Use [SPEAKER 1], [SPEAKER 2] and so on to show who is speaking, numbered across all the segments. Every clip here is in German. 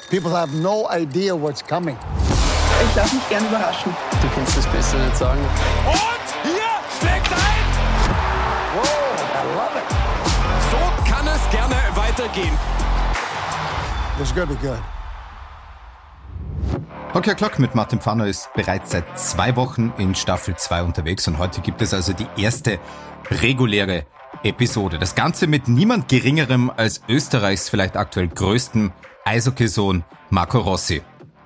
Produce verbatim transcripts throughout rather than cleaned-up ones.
[SPEAKER 1] People have no idea what's coming.
[SPEAKER 2] Ich lasse mich gerne überraschen.
[SPEAKER 3] Du kannst das besser nicht sagen.
[SPEAKER 4] Und hier schlägt ein!
[SPEAKER 1] Whoa, I love it.
[SPEAKER 4] So kann es gerne weitergehen.
[SPEAKER 1] It's gonna be good.
[SPEAKER 5] Hockey O'Clock mit Martin Pfanner ist bereits seit zwei Wochen in Staffel zwei unterwegs und heute gibt es also die erste reguläre Episode. Das Ganze mit niemand Geringerem als Österreichs vielleicht aktuell größtem Eishockeysohn Marco Rossi.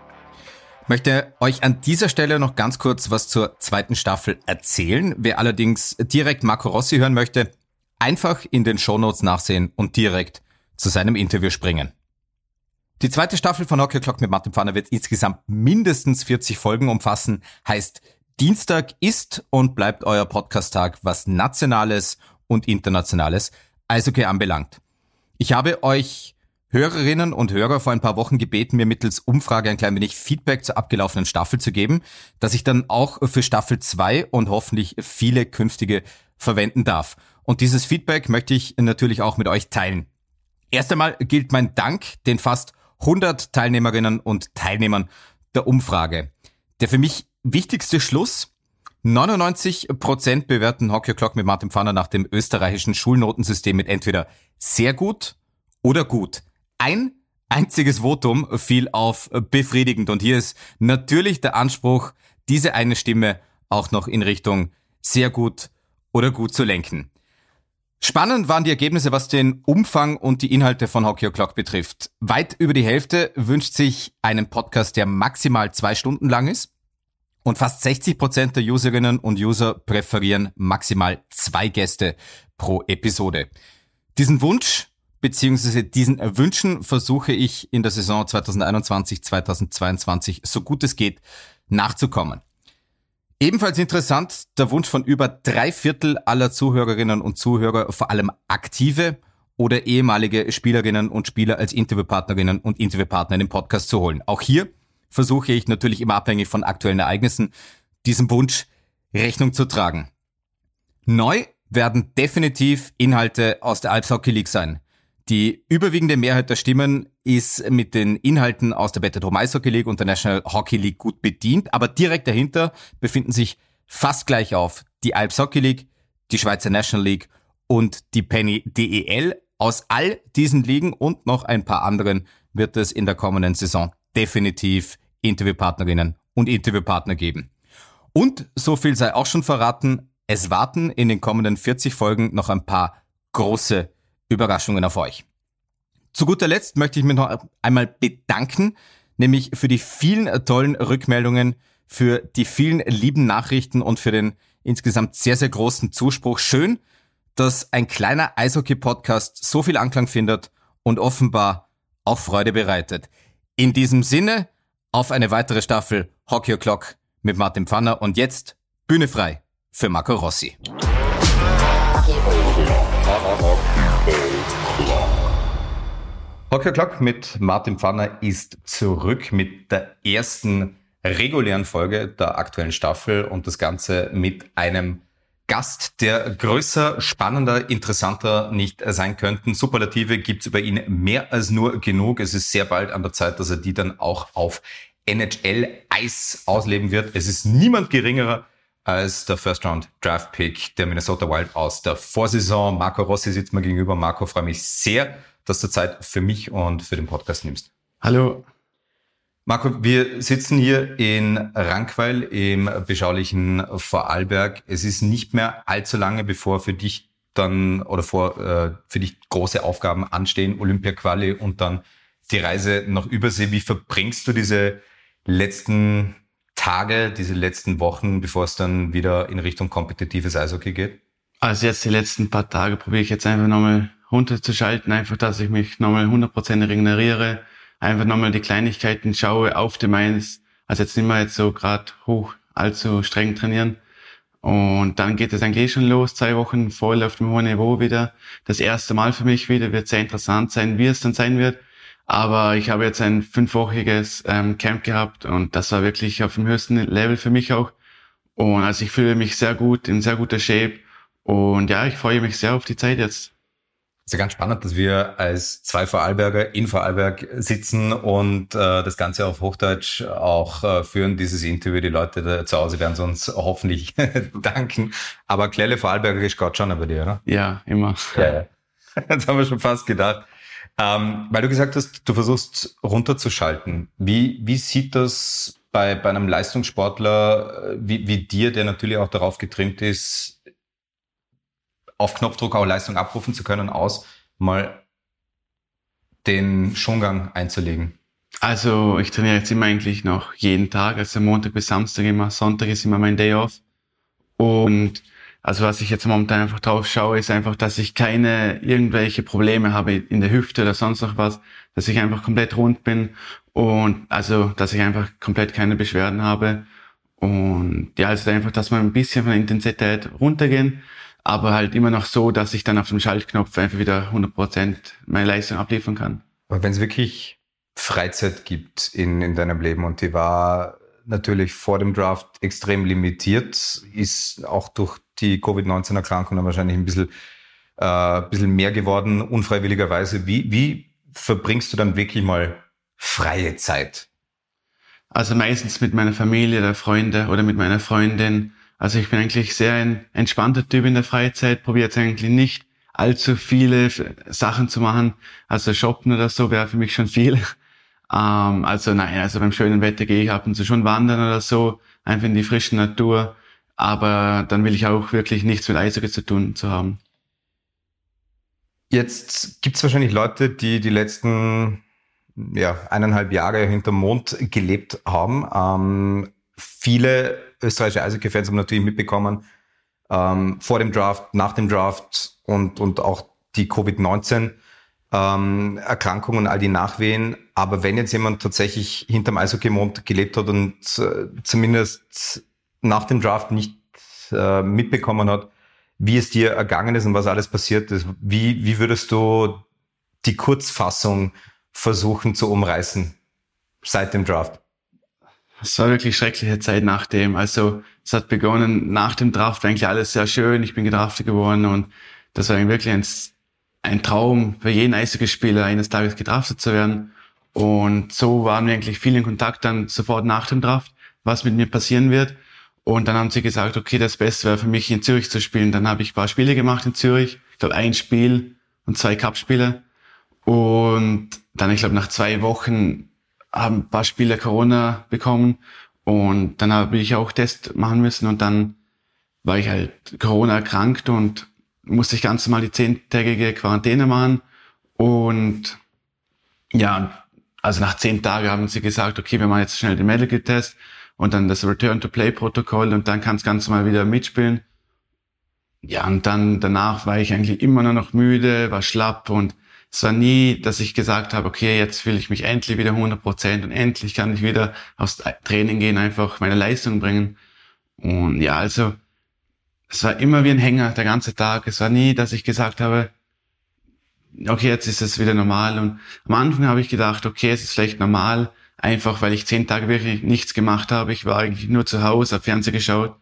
[SPEAKER 5] Ich möchte euch an dieser Stelle noch ganz kurz was zur zweiten Staffel erzählen. Wer allerdings direkt Marco Rossi hören möchte, einfach in den Shownotes nachsehen und direkt zu seinem Interview springen. Die zweite Staffel von Hockey O'Clock mit Martin Pfanner wird insgesamt mindestens vierzig Folgen umfassen. Heißt, Dienstag ist und bleibt euer Podcast-Tag, was nationales und internationales Eishockey anbelangt. Ich habe euch Hörerinnen und Hörer vor ein paar Wochen gebeten, mir mittels Umfrage ein klein wenig Feedback zur abgelaufenen Staffel zu geben, das ich dann auch für Staffel zwei und hoffentlich viele künftige verwenden darf. Und dieses Feedback möchte ich natürlich auch mit euch teilen. Erst einmal gilt mein Dank den fast hundert Teilnehmerinnen und Teilnehmern der Umfrage. Der für mich wichtigste Schluss: neunundneunzig Prozent bewerten Hockey O'Clock mit Martin Pfanner nach dem österreichischen Schulnotensystem mit entweder sehr gut oder gut. Ein einziges Votum fiel auf befriedigend und hier ist natürlich der Anspruch, diese eine Stimme auch noch in Richtung sehr gut oder gut zu lenken. Spannend waren die Ergebnisse, was den Umfang und die Inhalte von Hockey O'Clock betrifft. Weit über die Hälfte wünscht sich einen Podcast, der maximal zwei Stunden lang ist. Und fast sechzig Prozent der Userinnen und User präferieren maximal zwei Gäste pro Episode. Diesen Wunsch beziehungsweise diesen Wünschen versuche ich in der Saison zwanzig einundzwanzig zweitausendzweiundzwanzig so gut es geht nachzukommen. Ebenfalls interessant, der Wunsch von über drei Viertel aller Zuhörerinnen und Zuhörer, vor allem aktive oder ehemalige Spielerinnen und Spieler als Interviewpartnerinnen und Interviewpartner in den Podcast zu holen. Auch hier versuche ich natürlich immer abhängig von aktuellen Ereignissen, diesem Wunsch Rechnung zu tragen. Neu werden definitiv Inhalte aus der Alps Hockey League sein. Die überwiegende Mehrheit der Stimmen ist mit den Inhalten aus der Better Home Ice Hockey League und der National Hockey League gut bedient, aber direkt dahinter befinden sich fast gleich auf die Alps Hockey League, die Schweizer National League und die Penny D E L. Aus all diesen Ligen und noch ein paar anderen wird es in der kommenden Saison definitiv Interviewpartnerinnen und Interviewpartner geben. Und so viel sei auch schon verraten, es warten in den kommenden vierzig Folgen noch ein paar große Überraschungen auf euch. Zu guter Letzt möchte ich mich noch einmal bedanken, nämlich für die vielen tollen Rückmeldungen, für die vielen lieben Nachrichten und für den insgesamt sehr, sehr großen Zuspruch. Schön, dass ein kleiner Eishockey-Podcast so viel Anklang findet und offenbar auch Freude bereitet. In diesem Sinne, auf eine weitere Staffel Hockey O'Clock mit Martin Pfanner und jetzt Bühne frei für Marco Rossi. Hockey O'Clock mit Martin Pfanner ist zurück mit der ersten regulären Folge der aktuellen Staffel und das Ganze mit einem Gast, der größer, spannender, interessanter nicht sein könnten. Superlative gibt's über ihn mehr als nur genug. Es ist sehr bald an der Zeit, dass er die dann auch auf N H L-Eis ausleben wird. Es ist niemand geringerer als der First-Round-Draft-Pick der Minnesota Wild aus der Vorsaison. Marco Rossi sitzt mir gegenüber. Marco, freue mich sehr, dass du Zeit für mich und für den Podcast nimmst.
[SPEAKER 3] Hallo.
[SPEAKER 5] Marco, wir sitzen hier in Rankweil im beschaulichen Vorarlberg. Es ist nicht mehr allzu lange, bevor für dich dann oder vor äh, für dich große Aufgaben anstehen, Olympia-Quali und dann die Reise nach Übersee. Wie verbringst du diese letzten Tage, diese letzten Wochen, bevor es dann wieder in Richtung kompetitives Eishockey geht?
[SPEAKER 3] Also jetzt die letzten paar Tage probiere ich jetzt einfach nochmal runterzuschalten, einfach, dass ich mich nochmal hundert Prozent regeneriere, einfach nochmal die Kleinigkeiten schaue auf dem Eis, also jetzt nicht mehr jetzt so gerade hoch, allzu streng trainieren. Und dann geht es eigentlich schon los, zwei Wochen voll auf dem hohen Niveau wieder. Das erste Mal für mich wieder, wird sehr interessant sein, wie es dann sein wird. Aber ich habe jetzt ein fünfwöchiges ähm, Camp gehabt und das war wirklich auf dem höchsten Level für mich auch. Und also ich fühle mich sehr gut, in sehr guter Shape. Und ja, ich freue mich sehr auf die Zeit jetzt.
[SPEAKER 5] ist ja ganz spannend, dass wir als zwei Vorarlberger in Vorarlberg sitzen und äh, das Ganze auf Hochdeutsch auch äh, führen, dieses Interview. Die Leute da zu Hause werden uns hoffentlich danken. Aber Klelle Vorarlbergerisch geht schon bei dir, oder?
[SPEAKER 3] Ja, immer.
[SPEAKER 5] Ja, ja. Das haben wir schon fast gedacht. Ähm, weil du gesagt hast, du versuchst runterzuschalten. Wie, wie sieht das bei, bei einem Leistungssportler wie, wie dir, der natürlich auch darauf getrimmt ist, auf Knopfdruck auch Leistung abrufen zu können, aus, mal den Schongang einzulegen?
[SPEAKER 3] Also ich trainiere jetzt immer eigentlich noch jeden Tag, also Montag bis Samstag immer, Sonntag ist immer mein Day off. Und also was ich jetzt momentan einfach drauf schaue, ist einfach, dass ich keine irgendwelche Probleme habe in der Hüfte oder sonst noch was, dass ich einfach komplett rund bin und also, dass ich einfach komplett keine Beschwerden habe. Und ja, also einfach, dass wir ein bisschen von der Intensität runtergehen, aber halt immer noch so, dass ich dann auf dem Schaltknopf einfach wieder hundert Prozent meine Leistung abliefern kann.
[SPEAKER 5] Aber wenn es wirklich Freizeit gibt in, in deinem Leben und die war natürlich vor dem Draft extrem limitiert, ist auch durch die Covid neunzehn Erkrankung dann wahrscheinlich ein bisschen, äh, ein bisschen mehr geworden, unfreiwilligerweise. Wie, wie verbringst du dann wirklich mal freie Zeit?
[SPEAKER 3] Also meistens mit meiner Familie oder Freunde oder mit meiner Freundin. Also ich bin eigentlich sehr ein entspannter Typ in der Freizeit, probiere jetzt eigentlich nicht allzu viele Sachen zu machen. Also shoppen oder so wäre für mich schon viel. Ähm, also nein, also beim schönen Wetter gehe ich ab und zu schon wandern oder so, einfach in die frische Natur. Aber dann will ich auch wirklich nichts mit Eishockey zu tun zu haben.
[SPEAKER 5] Jetzt gibt es wahrscheinlich Leute, die die letzten ja, eineinhalb Jahre hinterm Mond gelebt haben. Ähm, viele österreichische Eishockey-Fans haben natürlich mitbekommen, ähm, vor dem Draft, nach dem Draft und, und auch die Covid neunzehn ähm, Erkrankungen, all die Nachwehen. Aber wenn jetzt jemand tatsächlich hinterm Eishockey-Mond gelebt hat und äh, zumindest nach dem Draft nicht äh, mitbekommen hat, wie es dir ergangen ist und was alles passiert ist, wie, wie würdest du die Kurzfassung versuchen zu umreißen seit dem Draft?
[SPEAKER 3] Es war wirklich schreckliche Zeit nach dem. Also es hat begonnen nach dem Draft, war eigentlich alles sehr schön. Ich bin gedraftet geworden und das war wirklich ein, ein Traum für jeden Eishockeyspieler, eines Tages gedraftet zu werden. Und so waren wir eigentlich viel in Kontakt dann sofort nach dem Draft, was mit mir passieren wird. Und dann haben sie gesagt, okay, das Beste wäre für mich in Zürich zu spielen. Dann habe ich ein paar Spiele gemacht in Zürich. Ich glaube ein Spiel und zwei Cup-Spiele. Und dann, ich glaube, nach zwei Wochen haben ein paar Spieler Corona bekommen. Und dann habe ich auch Test machen müssen. Und dann war ich halt Corona erkrankt und musste ich ganz normal die zehntägige Quarantäne machen. Und ja, also nach zehn Tagen haben sie gesagt, okay, wir machen jetzt schnell den Medical-Test und dann das Return-to-Play-Protokoll und dann kannst du ganz normal wieder mitspielen. Ja, und dann danach war ich eigentlich immer nur noch müde, war schlapp und es war nie, dass ich gesagt habe, okay, jetzt will ich mich endlich wieder hundert Prozent und endlich kann ich wieder aufs Training gehen, einfach meine Leistung bringen. Und ja, also es war immer wie ein Hänger, der ganze Tag. Es war nie, dass ich gesagt habe, okay, jetzt ist es wieder normal. Und am Anfang habe ich gedacht, okay, es ist vielleicht normal, einfach weil ich zehn Tage wirklich nichts gemacht habe. Ich war eigentlich nur zu Hause, habe Fernsehen geschaut.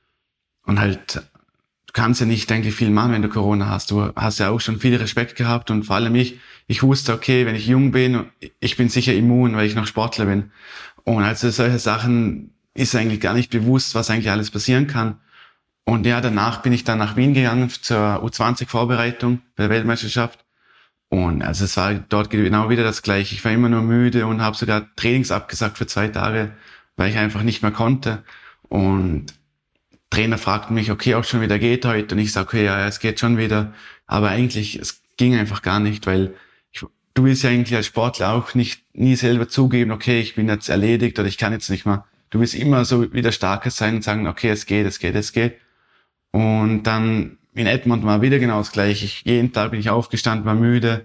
[SPEAKER 3] Und halt, du kannst ja nicht eigentlich viel machen, wenn du Corona hast. Du hast ja auch schon viel Respekt gehabt und vor allem ich, ich wusste, okay, wenn ich jung bin, ich bin sicher immun, weil ich noch Sportler bin. Und also solche Sachen ist eigentlich gar nicht bewusst, was eigentlich alles passieren kann. Und ja, danach bin ich dann nach Wien gegangen zur U zwanzig Vorbereitung bei der Weltmeisterschaft. Und also es war dort genau wieder das Gleiche. Ich war immer nur müde und habe sogar Trainings abgesagt für zwei Tage, weil ich einfach nicht mehr konnte. Und Trainer fragten mich, okay, ob es schon wieder geht heute. Und ich sage, okay, ja, es geht schon wieder. Aber eigentlich, es ging einfach gar nicht, weil ich, du willst ja eigentlich als Sportler auch nicht nie selber zugeben, okay, ich bin jetzt erledigt oder ich kann jetzt nicht mehr. Du willst immer so wieder starker sein und sagen, okay, es geht, es geht, es geht. Und dann in Edmonton war wieder genau das Gleiche. Ich, jeden Tag bin ich aufgestanden, war müde.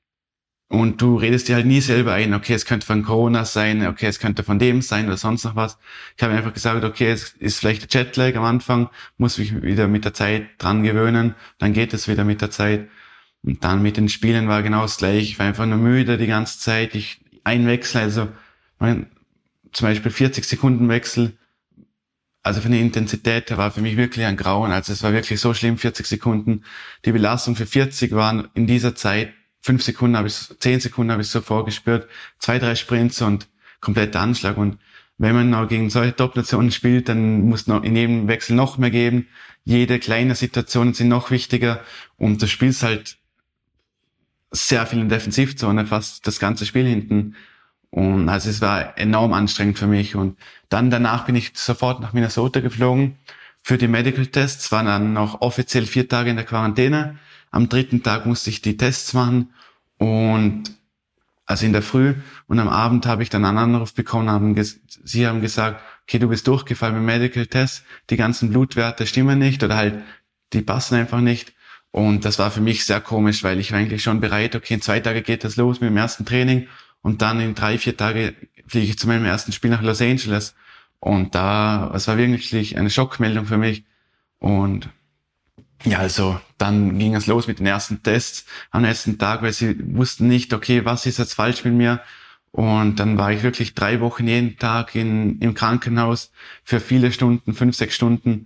[SPEAKER 3] Und du redest dir halt nie selber ein, okay, es könnte von Corona sein, okay, es könnte von dem sein oder sonst noch was. Ich habe einfach gesagt, okay, es ist vielleicht der Jetlag am Anfang, muss mich wieder mit der Zeit dran gewöhnen, dann geht es wieder mit der Zeit. Und dann mit den Spielen war genau das Gleiche. Ich war einfach nur müde die ganze Zeit. Ich ein Wechsel, also mein, zum Beispiel vierzig Sekunden Wechsel, also von der Intensität her war für mich wirklich ein Grauen. Also es war wirklich so schlimm, vierzig Sekunden. Die Belastung für vierzig waren in dieser Zeit, fünf Sekunden habe ich, zehn Sekunden habe ich sofort gespürt, zwei, drei Sprints und kompletter Anschlag. Und wenn man noch gegen solche Top-Nationen spielt, dann muss noch in jedem Wechsel noch mehr geben. Jede kleine Situation sind noch wichtiger und du spielst halt sehr viel in Defensivzone, fast das ganze Spiel hinten. Und also es war enorm anstrengend für mich. Und dann danach bin ich sofort nach Minnesota geflogen für die Medical Tests, war dann noch offiziell vier Tage in der Quarantäne. Am dritten Tag musste ich die Tests machen und also in der Früh, und am Abend habe ich dann einen Anruf bekommen, haben ges- sie haben gesagt, okay, du bist durchgefallen beim Medical Test, die ganzen Blutwerte stimmen nicht oder halt, die passen einfach nicht. Und das war für mich sehr komisch, weil ich war eigentlich schon bereit, okay, in zwei Tage geht das los mit dem ersten Training und dann in drei, vier Tage fliege ich zu meinem ersten Spiel nach Los Angeles. Und da, es war wirklich eine Schockmeldung für mich. Und ja, also dann ging es los mit den ersten Tests am nächsten Tag, weil sie wussten nicht, okay, was ist jetzt falsch mit mir? Und dann war ich wirklich drei Wochen jeden Tag in, im Krankenhaus für viele Stunden, fünf, sechs Stunden.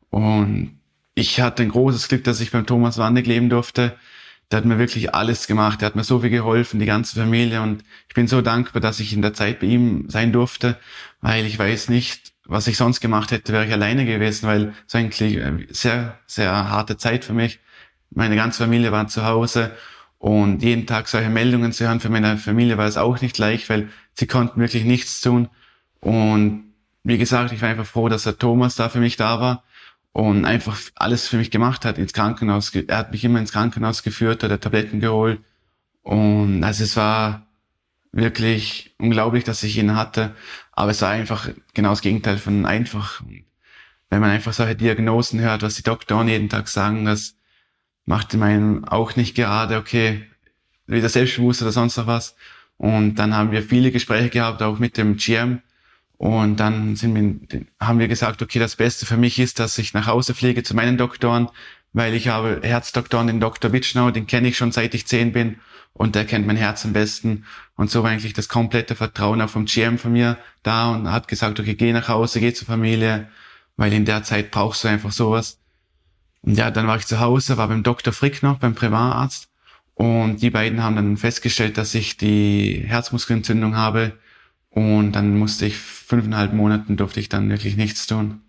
[SPEAKER 3] Und ich hatte ein großes Glück, dass ich beim Thomas Wandig leben durfte. Der hat mir wirklich alles gemacht. Der hat mir so viel geholfen, die ganze Familie. Und ich bin so dankbar, dass ich in der Zeit bei ihm sein durfte, weil ich weiß nicht, was ich sonst gemacht hätte, wäre ich alleine gewesen, weil es eigentlich sehr, sehr harte Zeit für mich. Meine ganze Familie war zu Hause und jeden Tag solche Meldungen zu hören, für meine Familie war es auch nicht leicht, weil sie konnten wirklich nichts tun. Und wie gesagt, ich war einfach froh, dass der Thomas da für mich da war und einfach alles für mich gemacht hat, ins Krankenhaus. Er hat mich immer ins Krankenhaus geführt, hat Tabletten geholt. Und also es war wirklich unglaublich, dass ich ihn hatte. Aber es war einfach genau das Gegenteil von einfach. Wenn man einfach solche Diagnosen hört, was die Doktoren jeden Tag sagen, das macht meinen auch nicht gerade, okay, wieder selbstbewusst oder sonst noch was. Und dann haben wir viele Gespräche gehabt, auch mit dem G M. Und dann sind wir, haben wir gesagt, okay, das Beste für mich ist, dass ich nach Hause fliege zu meinen Doktoren, weil ich habe Herzdoktoren, den Doktor Witschnau, den kenne ich schon seit ich zehn bin und der kennt mein Herz am besten. Und so war eigentlich das komplette Vertrauen auch vom G M von mir da und hat gesagt, okay, geh nach Hause, geh zur Familie, weil in der Zeit brauchst du einfach sowas. Und ja, dann war ich zu Hause, war beim Doktor Frick noch, beim Privatarzt und die beiden haben dann festgestellt, dass ich die Herzmuskelentzündung habe und dann musste ich fünfeinhalb Monaten durfte ich dann wirklich nichts tun.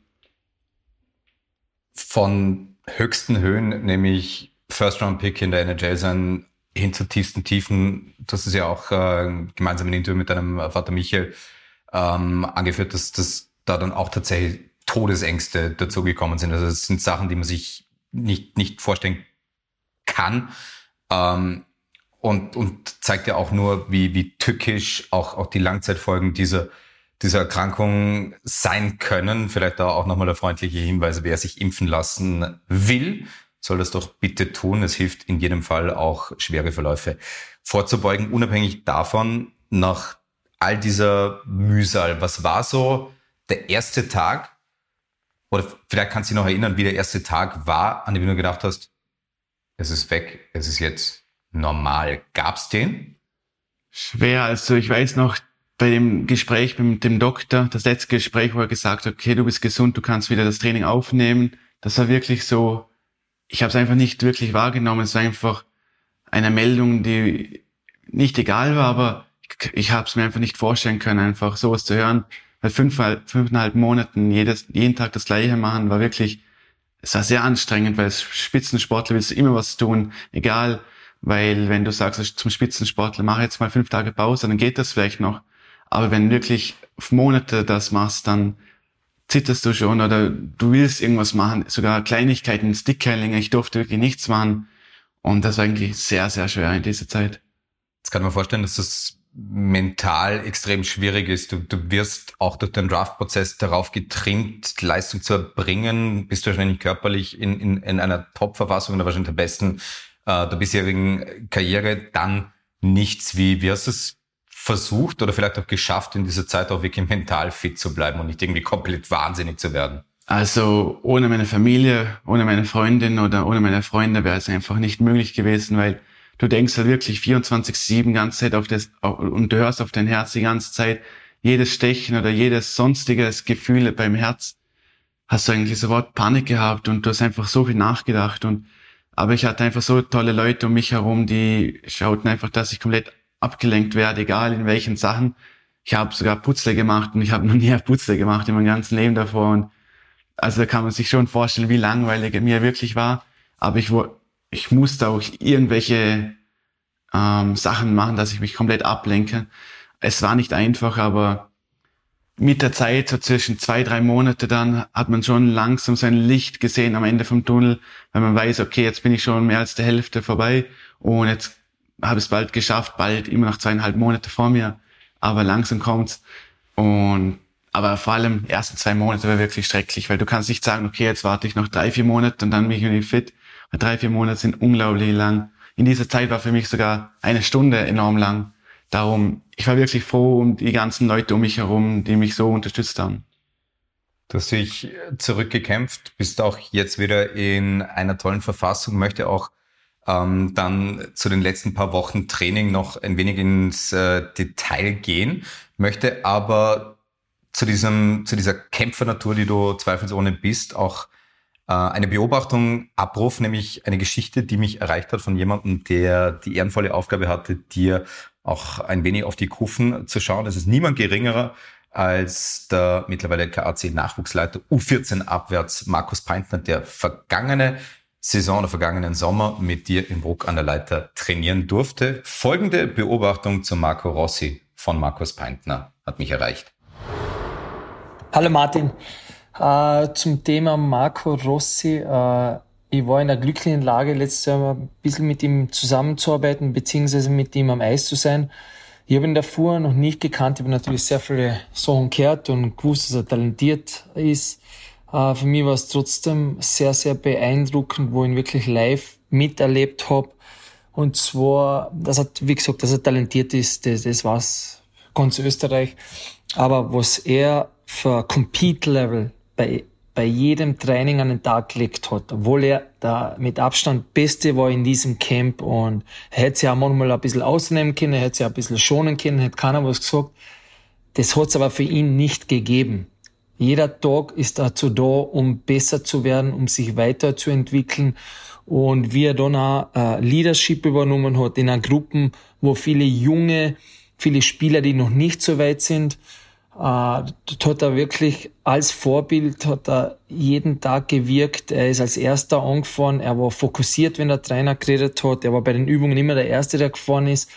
[SPEAKER 5] Von höchsten Höhen, nämlich First-Round-Pick in der N H L sein, hin zu tiefsten Tiefen. Du hast es ja auch äh, gemeinsam in Interview mit deinem Vater Michael ähm, angeführt, dass, dass da dann auch tatsächlich Todesängste dazugekommen sind. Also das sind Sachen, die man sich nicht nicht vorstellen kann. Ähm, und und zeigt ja auch nur, wie wie tückisch auch auch die Langzeitfolgen dieser dieser Erkrankung sein können. Vielleicht da auch nochmal der freundliche Hinweis, wer sich impfen lassen will, soll das doch bitte tun. Es hilft in jedem Fall auch, schwere Verläufe vorzubeugen, unabhängig davon, nach all dieser Mühsal. Was war so der erste Tag, oder vielleicht kannst du dich noch erinnern, wie der erste Tag war, an dem du gedacht hast, es ist weg, es ist jetzt normal. Gab's den?
[SPEAKER 3] Schwer, also ich weiß noch, bei dem Gespräch mit dem Doktor, das letzte Gespräch, wo er gesagt hat, okay, du bist gesund, du kannst wieder das Training aufnehmen, das war wirklich so, ich habe es einfach nicht wirklich wahrgenommen, es war einfach eine Meldung, die nicht egal war, aber ich, ich habe es mir einfach nicht vorstellen können, einfach sowas zu hören, weil fünfeinhalb, fünfeinhalb Monaten jedes, jeden Tag das Gleiche machen, war wirklich, es war sehr anstrengend, weil als Spitzensportler willst du immer was tun, egal, weil wenn du sagst zum Spitzensportler, mach jetzt mal fünf Tage Pause, dann geht das vielleicht noch. Aber wenn wirklich auf Monate das machst, dann zitterst du schon oder du willst irgendwas machen, sogar Kleinigkeiten, Stickhandling, ich durfte wirklich nichts machen. Und das war eigentlich sehr, sehr schwer in dieser Zeit.
[SPEAKER 5] Jetzt kann man vorstellen, dass das mental extrem schwierig ist. Du, du wirst auch durch den Draftprozess darauf getrimmt, Leistung zu erbringen. Bist du wahrscheinlich körperlich in, in, in einer Top-Verfassung, oder wahrscheinlich der besten äh, der bisherigen Karriere, dann nichts. Wie, wie hast du es versucht oder vielleicht auch geschafft, in dieser Zeit auch wirklich mental fit zu bleiben und nicht irgendwie komplett wahnsinnig zu werden?
[SPEAKER 3] Also ohne meine Familie, ohne meine Freundin oder ohne meine Freunde wäre es einfach nicht möglich gewesen, weil du denkst halt wirklich vierundzwanzig sieben ganze Zeit auf das und du hörst auf dein Herz die ganze Zeit, jedes Stechen oder jedes sonstiges Gefühl beim Herz hast du eigentlich sofort Panik gehabt und du hast einfach so viel nachgedacht. Und aber ich hatte einfach so tolle Leute um mich herum, die schauten einfach, dass ich komplett abgelenkt werde, egal in welchen Sachen. Ich habe sogar Putzle gemacht und ich habe noch nie ein Putzle gemacht in meinem ganzen Leben davor. Und also da kann man sich schon vorstellen, wie langweilig mir wirklich war. Aber ich, ich musste auch irgendwelche ähm, Sachen machen, dass ich mich komplett ablenke. Es war nicht einfach, aber mit der Zeit, so zwischen zwei, drei Monate dann, hat man schon langsam so ein Licht gesehen am Ende vom Tunnel, weil man weiß, okay, jetzt bin ich schon mehr als die Hälfte vorbei und jetzt habe ich es bald geschafft, bald immer noch zweieinhalb Monate vor mir, aber langsam kommt's. Und aber vor allem die ersten zwei Monate war wirklich schrecklich, weil du kannst nicht sagen, okay, jetzt warte ich noch drei, vier Monate und dann bin ich wieder fit. Weil drei, vier Monate sind unglaublich lang. In dieser Zeit war für mich sogar eine Stunde enorm lang. Darum, ich war wirklich froh um die ganzen Leute um mich herum, die mich so unterstützt haben.
[SPEAKER 5] Du hast dich zurückgekämpft, bist auch jetzt wieder in einer tollen Verfassung, möchte auch ähm, dann zu den letzten paar Wochen Training noch ein wenig ins äh, Detail gehen, möchte aber zu diesem, zu dieser Kämpfernatur, die du zweifelsohne bist, auch äh, eine Beobachtung abrufen, nämlich eine Geschichte, die mich erreicht hat von jemandem, der die ehrenvolle Aufgabe hatte, dir auch ein wenig auf die Kufen zu schauen. Das ist niemand geringerer als der mittlerweile K A C-Nachwuchsleiter U vierzehn abwärts Markus Peintner, der vergangene Saison oder vergangenen Sommer mit dir in Bruck an der Leiter trainieren durfte. Folgende Beobachtung zu Marco Rossi von Markus Peintner hat mich erreicht.
[SPEAKER 6] Hallo Martin, äh, zum Thema Marco Rossi. Äh, ich war in der glücklichen Lage, letztes Jahr ein bisschen mit ihm zusammenzuarbeiten, beziehungsweise mit ihm am Eis zu sein. Ich habe ihn davor noch nicht gekannt, ich habe natürlich sehr viele Sachen gehört und gewusst, dass er talentiert ist. Äh, für mich war es trotzdem sehr, sehr beeindruckend, wo ich ihn wirklich live miterlebt habe. Und zwar, dass er, wie gesagt, dass er talentiert ist, das, das war's ganz Österreich. Aber was er für Compete-Level bei, bei jedem Training an den Tag gelegt hat, obwohl er da mit Abstand Beste war in diesem Camp und er hätte sich auch manchmal ein bisschen ausnehmen können, er hätte sich ein bisschen schonen können, hätte keiner was gesagt. Das hat es aber für ihn nicht gegeben. Jeder Tag ist dazu da, um besser zu werden, um sich weiterzuentwickeln. Und wie er dann auch äh, Leadership übernommen hat in einer Gruppe, wo viele junge, viele Spieler, die noch nicht so weit sind, äh, dort hat er wirklich als Vorbild, hat er jeden Tag gewirkt. Er ist als Erster angefahren, er war fokussiert, wenn der Trainer geredet hat, er war bei den Übungen immer der Erste, der gefahren ist.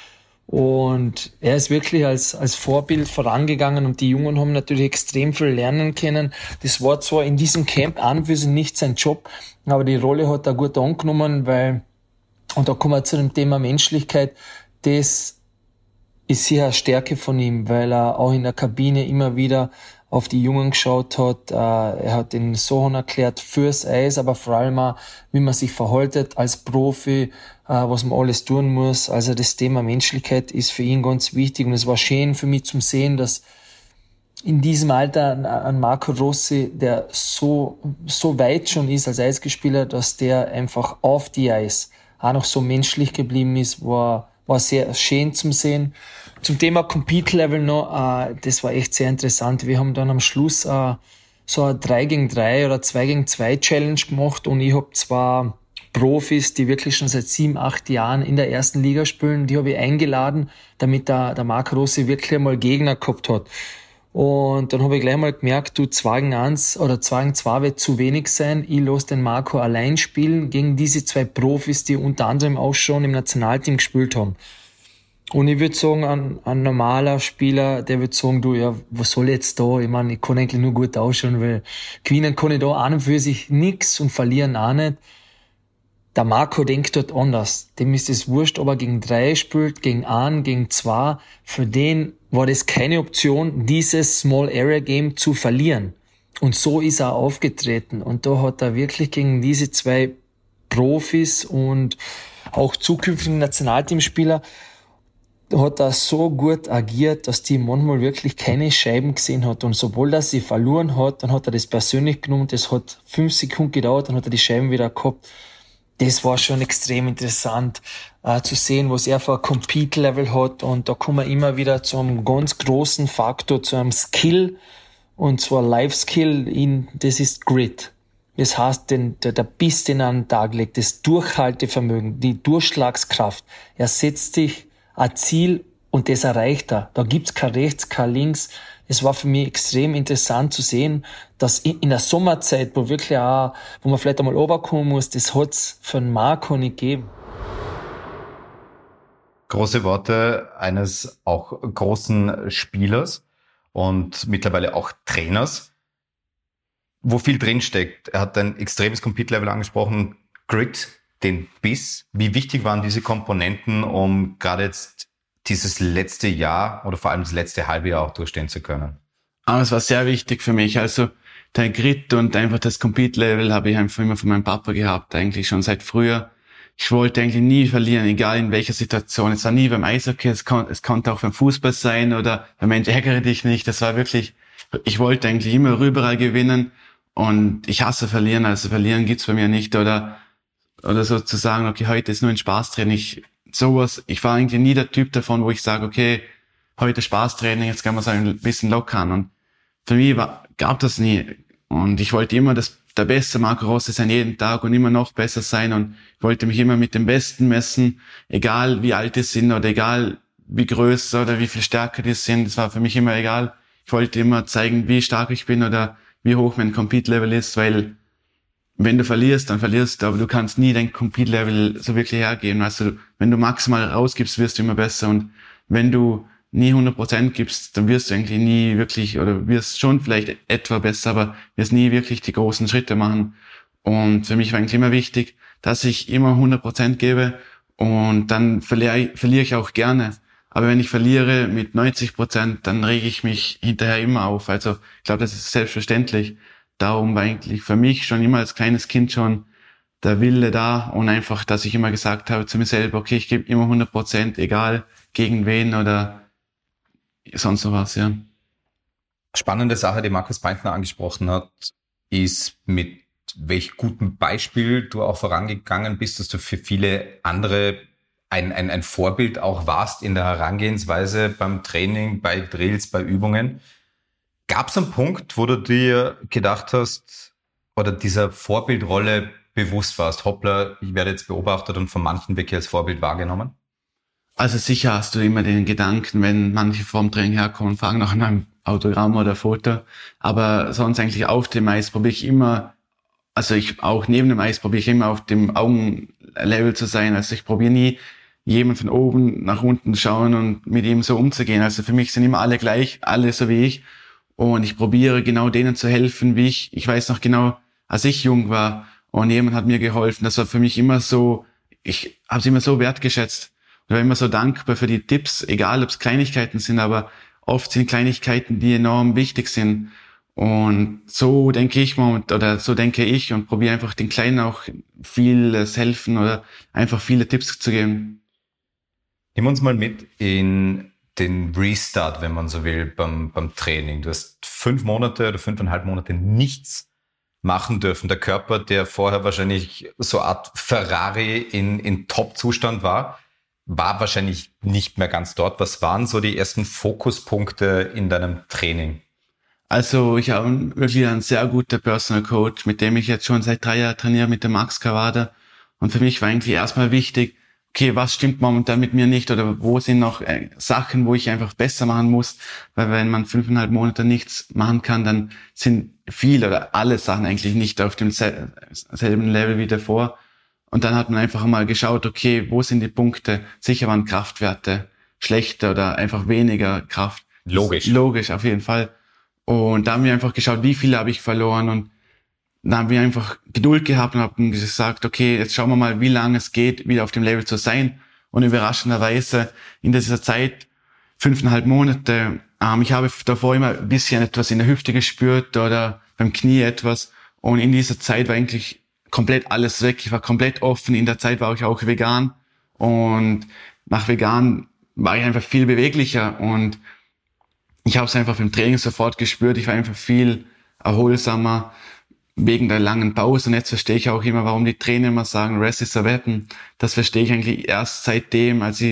[SPEAKER 6] Und er ist wirklich als, als Vorbild vorangegangen und die Jungen haben natürlich extrem viel lernen können. Das war zwar in diesem Camp an für sich nicht sein Job, aber die Rolle hat er gut angenommen, weil, und da kommen wir zu dem Thema Menschlichkeit, das ist sicher eine Stärke von ihm, weil er auch in der Kabine immer wieder auf die Jungen geschaut hat. Er hat den Sachen erklärt fürs Eis, aber vor allem auch, wie man sich verhaltet als Profi, was man alles tun muss. Also das Thema Menschlichkeit ist für ihn ganz wichtig und es war schön für mich zum sehen, dass in diesem Alter ein Marco Rossi, der so so weit schon ist als Eisgespieler, dass der einfach auf die Eis auch noch so menschlich geblieben ist, war war sehr schön zum sehen. Zum Thema Compete-Level noch, äh, das war echt sehr interessant. Wir haben dann am Schluss äh, so eine drei gegen drei oder zwei gegen zwei Challenge gemacht und ich habe zwei Profis, die wirklich schon seit sieben, acht Jahren in der ersten Liga spielen, die habe ich eingeladen, damit der, der Marco Rossi wirklich einmal Gegner gehabt hat. Und dann habe ich gleich mal gemerkt, du, zwei gegen eins oder zwei gegen zwei wird zu wenig sein. Ich lasse den Marco allein spielen gegen diese zwei Profis, die unter anderem auch schon im Nationalteam gespielt haben. Und ich würde sagen, ein, ein normaler Spieler, der würde sagen, du, ja, was soll ich jetzt da? Ich meine, ich kann eigentlich nur gut ausschauen, weil gewinnen kann ich da an und für sich nix und verlieren auch nicht. Der Marco denkt dort anders. Dem ist es wurscht, ob er gegen drei spielt, gegen einen, gegen zwei. Für den war das keine Option, dieses Small Area Game zu verlieren. Und so ist er aufgetreten. Und da hat er wirklich gegen diese zwei Profis und auch zukünftigen Nationalteamspieler hat er so gut agiert, dass die manchmal wirklich keine Scheiben gesehen hat. Und sobald er sie verloren hat, dann hat er das persönlich genommen. Das hat fünf Sekunden gedauert, dann hat er die Scheiben wieder gehabt. Das war schon extrem interessant äh, zu sehen, was er für ein Compete-Level hat. Und da kommen wir immer wieder zu einem ganz großen Faktor, zu einem Skill, Und zwar Life Skill, in, das ist Grit. Das heißt, den, der, der Biss, den er an den Tag legt, das Durchhaltevermögen, die Durchschlagskraft. Er setzt sich ein Ziel und das erreicht er. Da gibt's kein Rechts, kein Links. Es war für mich extrem interessant zu sehen, dass in, in der Sommerzeit, wo wirklich auch, wo man vielleicht einmal runterkommen muss, das hat's für einen Marco nicht gegeben.
[SPEAKER 5] Große Worte eines auch großen Spielers und mittlerweile auch Trainers, wo viel drinsteckt. Er hat ein extremes Compete-Level angesprochen, Grit, den Biss. Wie wichtig waren diese Komponenten, um gerade jetzt dieses letzte Jahr oder vor allem das letzte halbe Jahr auch durchstehen zu können?
[SPEAKER 3] Aber es war sehr wichtig für mich. Also der Grit und einfach das Compete-Level habe ich einfach immer von meinem Papa gehabt, eigentlich schon seit früher. Ich wollte eigentlich nie verlieren, egal in welcher Situation. Es war nie beim Eishockey, es, kon- es konnte auch beim Fußball sein oder beim Mensch, ärgere dich nicht. Das war wirklich, ich wollte eigentlich immer überall gewinnen und ich hasse verlieren, also verlieren gibt's bei mir nicht oder oder so zu sagen, okay, heute ist nur ein Spaßtraining. Ich, sowas, ich war eigentlich nie der Typ davon, wo ich sage, okay, heute Spaßtraining, jetzt kann man es ein bisschen lockern. Und für mich war, gab das nie. Und ich wollte immer das, der beste Marco Rossi sein, jeden Tag und immer noch besser sein. Und ich wollte mich immer mit dem Besten messen, egal wie alt die sind oder egal wie größer oder wie viel stärker die sind. Das war für mich immer egal. Ich wollte immer zeigen, wie stark ich bin oder wie hoch mein Compete-Level ist, weil wenn du verlierst, dann verlierst du, aber du kannst nie dein Compete-Level so wirklich hergeben. Also wenn du maximal rausgibst, wirst du immer besser und wenn du nie hundert Prozent gibst, dann wirst du eigentlich nie wirklich, oder wirst schon vielleicht etwa besser, aber wirst nie wirklich die großen Schritte machen. Und für mich war eigentlich immer wichtig, dass ich immer hundert Prozent gebe und dann verliere, verliere ich auch gerne. Aber wenn ich verliere mit neunzig Prozent, dann rege ich mich hinterher immer auf. Also ich glaube, das ist selbstverständlich. Darum war eigentlich für mich schon immer als kleines Kind schon der Wille da und einfach, dass ich immer gesagt habe zu mir selber, okay, ich gebe immer hundert Prozent, egal gegen wen oder sonst noch was, ja.
[SPEAKER 5] Spannende Sache, die Markus Beintner angesprochen hat, ist, mit welch gutem Beispiel du auch vorangegangen bist, dass du für viele andere ein, ein, ein Vorbild auch warst in der Herangehensweise beim Training, bei Drills, bei Übungen. Gab es einen Punkt, wo du dir gedacht hast oder dieser Vorbildrolle bewusst warst, hoppla, ich werde jetzt beobachtet und von manchen wirklich als Vorbild wahrgenommen?
[SPEAKER 3] Also sicher hast du immer den Gedanken, wenn manche vorm Training herkommen, fragen nach einem Autogramm oder Foto. Aber sonst eigentlich auf dem Eis probiere ich immer, also ich auch neben dem Eis probiere ich immer auf dem Augenlevel zu sein. Also ich probiere nie, jemand von oben nach unten schauen und mit ihm so umzugehen. Also für mich sind immer alle gleich, alle so wie ich. Und ich probiere genau denen zu helfen, wie ich, ich weiß noch genau, als ich jung war und jemand hat mir geholfen. Das war für mich immer so, ich habe es immer so wertgeschätzt. Ich war immer so dankbar für die Tipps, egal ob es Kleinigkeiten sind, aber oft sind Kleinigkeiten, die enorm wichtig sind. Und so denke ich mal, oder so denke ich und probiere einfach den Kleinen auch vieles helfen oder einfach viele Tipps zu geben.
[SPEAKER 5] Nehmen wir uns mal mit in den Restart, wenn man so will, beim, beim Training. Du hast fünf Monate oder fünfeinhalb Monate nichts machen dürfen. Der Körper, der vorher wahrscheinlich so eine Art Ferrari in, in Top-Zustand war, war wahrscheinlich nicht mehr ganz dort. Was waren so die ersten Fokuspunkte in deinem Training?
[SPEAKER 3] Also ich habe wirklich einen sehr guten Personal Coach, mit dem ich jetzt schon seit drei Jahren trainiere, mit dem Max Cavada. Und für mich war eigentlich erstmal wichtig, okay, was stimmt momentan mit mir nicht oder wo sind noch äh, Sachen, wo ich einfach besser machen muss, weil wenn man fünfeinhalb Monate nichts machen kann, dann sind viele oder alle Sachen eigentlich nicht auf dem sel- selben Level wie davor. Und dann hat man einfach mal geschaut, okay, wo sind die Punkte? Sicher waren Kraftwerte schlechter oder einfach weniger Kraft.
[SPEAKER 5] Logisch.
[SPEAKER 3] Logisch, auf jeden Fall. Und da haben wir einfach geschaut, wie viele habe ich verloren und dann haben wir einfach Geduld gehabt und haben gesagt, okay, jetzt schauen wir mal, wie lange es geht, wieder auf dem Level zu sein. Und überraschenderweise in dieser Zeit, fünfeinhalb Monate, ähm, ich habe davor immer ein bisschen etwas in der Hüfte gespürt oder beim Knie etwas. Und in dieser Zeit war eigentlich komplett alles weg. Ich war komplett offen. In der Zeit war ich auch vegan. Und nach vegan war ich einfach viel beweglicher. Und ich habe es einfach beim Training sofort gespürt. Ich war einfach viel erholsamer wegen der langen Pause. Und jetzt verstehe ich auch immer, warum die Trainer immer sagen, Rest is a weapon. Das verstehe ich eigentlich erst seitdem, als ich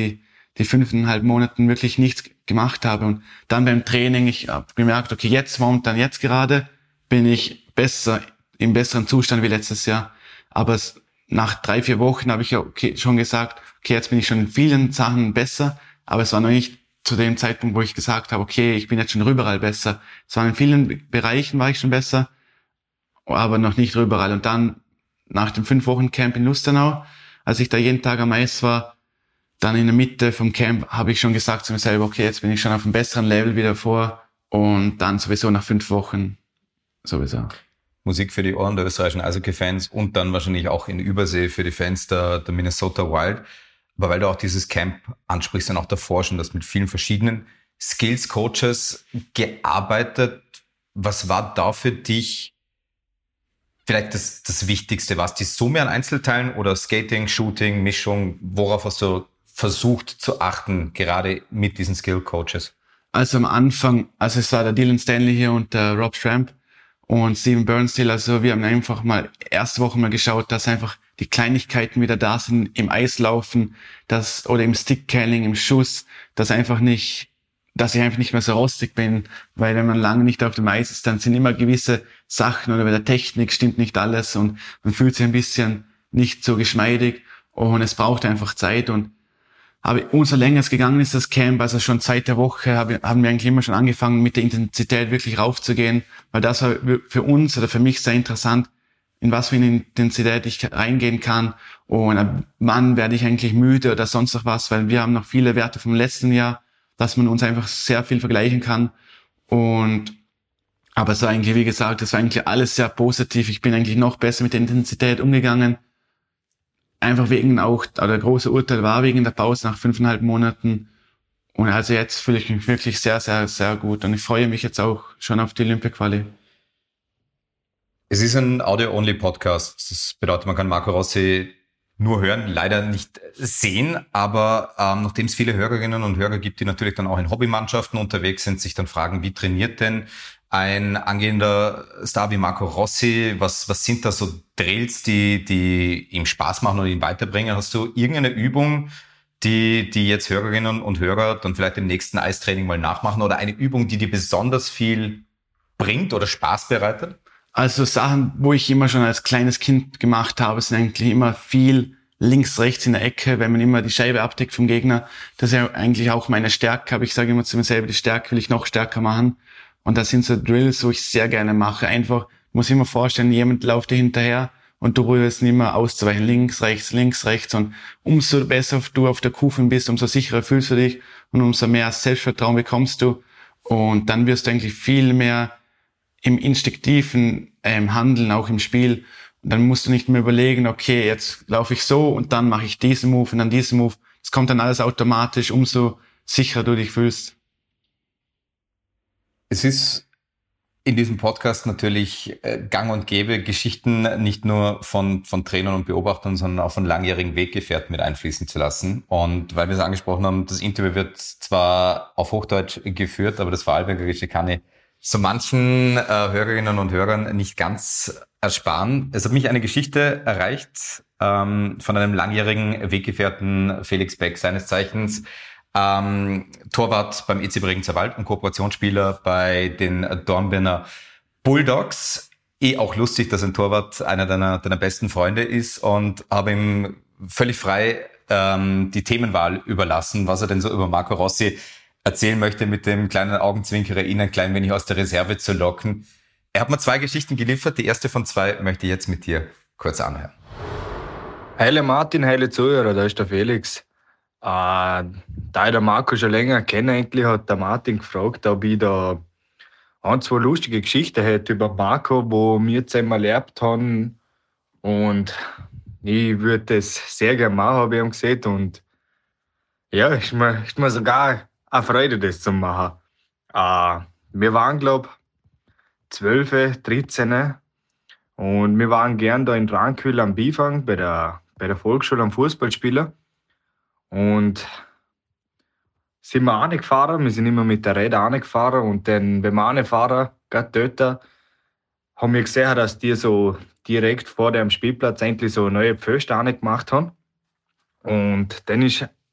[SPEAKER 3] die fünfeinhalb Monaten wirklich nichts gemacht habe. Und dann beim Training, ich habe gemerkt, okay, jetzt momentan, jetzt gerade bin ich besser, im besseren Zustand wie letztes Jahr. Aber es, nach drei, vier Wochen habe ich ja okay, schon gesagt, okay, jetzt bin ich schon in vielen Sachen besser, aber es war noch nicht zu dem Zeitpunkt, wo ich gesagt habe, okay, ich bin jetzt schon überall besser. Es waren in vielen Bereichen war ich schon besser, aber noch nicht überall. Und dann nach dem fünf Wochen Camp in Lustenau, als ich da jeden Tag am Eis war, dann in der Mitte vom Camp habe ich schon gesagt zu mir selber, okay, jetzt bin ich schon auf einem besseren Level wieder vor und dann sowieso nach fünf Wochen sowieso.
[SPEAKER 5] Musik für die Ohren der österreichischen Eishockey-Fans und dann wahrscheinlich auch in Übersee für die Fans der, der Minnesota Wild. Aber weil du auch dieses Camp ansprichst und auch davor schon, das mit vielen verschiedenen Skills-Coaches gearbeitet. Was war da für dich vielleicht das, das Wichtigste? War es die Summe an Einzelteilen oder Skating, Shooting, Mischung? Worauf hast du versucht zu achten, gerade mit diesen Skill-Coaches?
[SPEAKER 3] Also am Anfang, also es war der Dylan Stanley hier und der Rob Schramp und Steven Bernstein, also wir haben einfach mal erste Woche mal geschaut, dass einfach die Kleinigkeiten wieder da sind, im Eislaufen, das, oder im Stickcalling, im Schuss, dass einfach nicht, dass ich einfach nicht mehr so rostig bin, weil wenn man lange nicht auf dem Eis ist, dann sind immer gewisse Sachen oder bei der Technik stimmt nicht alles und man fühlt sich ein bisschen nicht so geschmeidig und es braucht einfach Zeit und aber umso länger es gegangen ist, das Camp, also schon seit der Woche, haben wir eigentlich immer schon angefangen, mit der Intensität wirklich raufzugehen, weil das war für uns oder für mich sehr interessant, in was für eine Intensität ich reingehen kann und wann werde ich eigentlich müde oder sonst noch was, weil wir haben noch viele Werte vom letzten Jahr, dass man uns einfach sehr viel vergleichen kann und aber es war eigentlich, wie gesagt, das war eigentlich alles sehr positiv. Ich bin eigentlich noch besser mit der Intensität umgegangen. Einfach wegen auch, oder der große Urteil war wegen der Pause nach fünfeinhalb Monaten. Und also jetzt fühle ich mich wirklich sehr, sehr, sehr gut. Und ich freue mich jetzt auch schon auf die Olympia-Quali.
[SPEAKER 5] Es ist ein Audio-Only-Podcast. Das bedeutet, man kann Marco Rossi nur hören, leider nicht sehen. Aber ähm, nachdem es viele Hörerinnen und Hörer gibt, die natürlich dann auch in Hobbymannschaften unterwegs sind, sich dann fragen, wie trainiert denn ein angehender Star wie Marco Rossi? Was, was sind da so Drills, die, die ihm Spaß machen oder ihn weiterbringen? Hast du irgendeine Übung, die, die jetzt Hörerinnen und Hörer dann vielleicht im nächsten Eistraining mal nachmachen oder eine Übung, die dir besonders viel bringt oder Spaß bereitet?
[SPEAKER 3] Also Sachen, wo ich immer schon als kleines Kind gemacht habe, sind eigentlich immer viel links, rechts in der Ecke, wenn man immer die Scheibe abdeckt vom Gegner. Das ist ja eigentlich auch meine Stärke, aber ich sage immer zu mir selber, die Stärke will ich noch stärker machen. Und das sind so Drills, wo ich sehr gerne mache. Einfach, muss ich mir vorstellen, jemand läuft dir hinterher und du probierst nicht mehr auszuweichen. Links, rechts, links, rechts. Und umso besser du auf der Kufen bist, umso sicherer fühlst du dich und umso mehr Selbstvertrauen bekommst du. Und dann wirst du eigentlich viel mehr im instinktiven ähm, Handeln, auch im Spiel. Und dann musst du nicht mehr überlegen, okay, jetzt laufe ich so und dann mache ich diesen Move und dann diesen Move. Es kommt dann alles automatisch, umso sicherer du dich fühlst.
[SPEAKER 5] Es ist in diesem Podcast natürlich gang und gäbe, Geschichten nicht nur von, von Trainern und Beobachtern, sondern auch von langjährigen Weggefährten mit einfließen zu lassen. Und weil wir es angesprochen haben, das Interview wird zwar auf Hochdeutsch geführt, aber das Vorarlbergerische kann ich so manchen äh, Hörerinnen und Hörern nicht ganz ersparen. Es hat mich eine Geschichte erreicht ähm, von einem langjährigen Weggefährten, Felix Beck, seines Zeichens Ähm, Torwart beim E C Bregenzer Wald und Kooperationsspieler bei den Dornbirner Bulldogs. Eh auch lustig, dass ein Torwart einer deiner, deiner besten Freunde ist und habe ihm völlig frei ähm, die Themenwahl überlassen, was er denn so über Marco Rossi erzählen möchte, mit dem kleinen Augenzwinkerer, ihn ein klein wenig aus der Reserve zu locken. Er hat mir zwei Geschichten geliefert. Die erste von zwei möchte ich jetzt mit dir kurz anhören.
[SPEAKER 7] Heile Martin, heile Zuhörer, da ist der Felix. Äh, da ich den Marco schon länger kenne, endlich hat der Martin gefragt, ob ich da ein, zwei lustige Geschichten hätte über Marco, wo wir zusammen erlebt haben. Und ich würde das sehr gerne machen, habe ich ihm gesagt. Und ja, ist mir, ist mir sogar eine Freude, das zu machen. Äh, wir waren, glaube ich, zwölf, dreizehn und wir waren gern da in Rankwil am Bifang bei der, bei der Volksschule am Fußballspieler. Und sind wir angefahren, wir sind immer mit der Räder angefahren und dann beim Anfahren, gerade dort, haben wir gesehen, dass die so direkt vor dem Spielplatz endlich so neue Pfosten angemacht haben. Und dann ist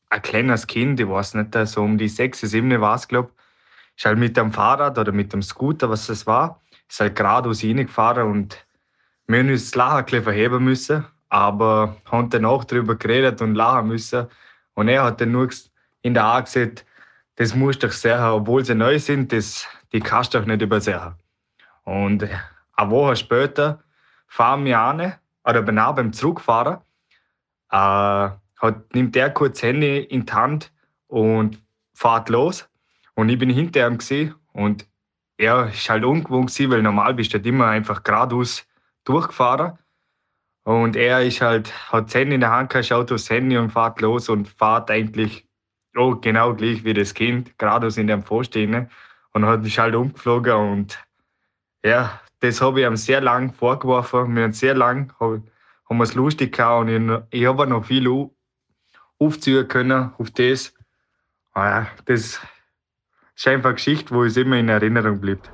[SPEAKER 7] ein kleines Kind, ich weiß nicht, so um die sechs, sieben war es, glaube ich, ist halt mit dem Fahrrad oder mit dem Scooter, was das war, ist halt geradeaus reingefahren und wir haben uns das Lachen ein bisschen verheben müssen, aber haben danach darüber geredet und lachen müssen. Und er hat dann nur in der A gesagt, das musst du doch sehen, obwohl sie neu sind, das, die kannst du doch nicht übersehen. Und eine Woche später fahren wir an, oder genau beim Zurückfahren, äh, hat, nimmt er kurz das Handy in die Hand und fährt los. Und ich bin hinter ihm gesehen und er ist halt ungewohnt gewesen, weil normal bist du halt immer einfach geradeaus durchgefahren. Und er ist halt, hat das Handy in der Hand, schaut aufs Handy und fährt los und fährt eigentlich oh, genau gleich wie das Kind, geradeaus in dem Vorstehen. Und hat mich halt umgeflogen und ja, das habe ich ihm sehr lang vorgeworfen. Wir haben sehr lang hab, haben wir es lustig gehabt und ich, ich habe noch viel aufziehen können auf das. Ah ja, das ist einfach eine Geschichte, wo es immer in Erinnerung bleibt.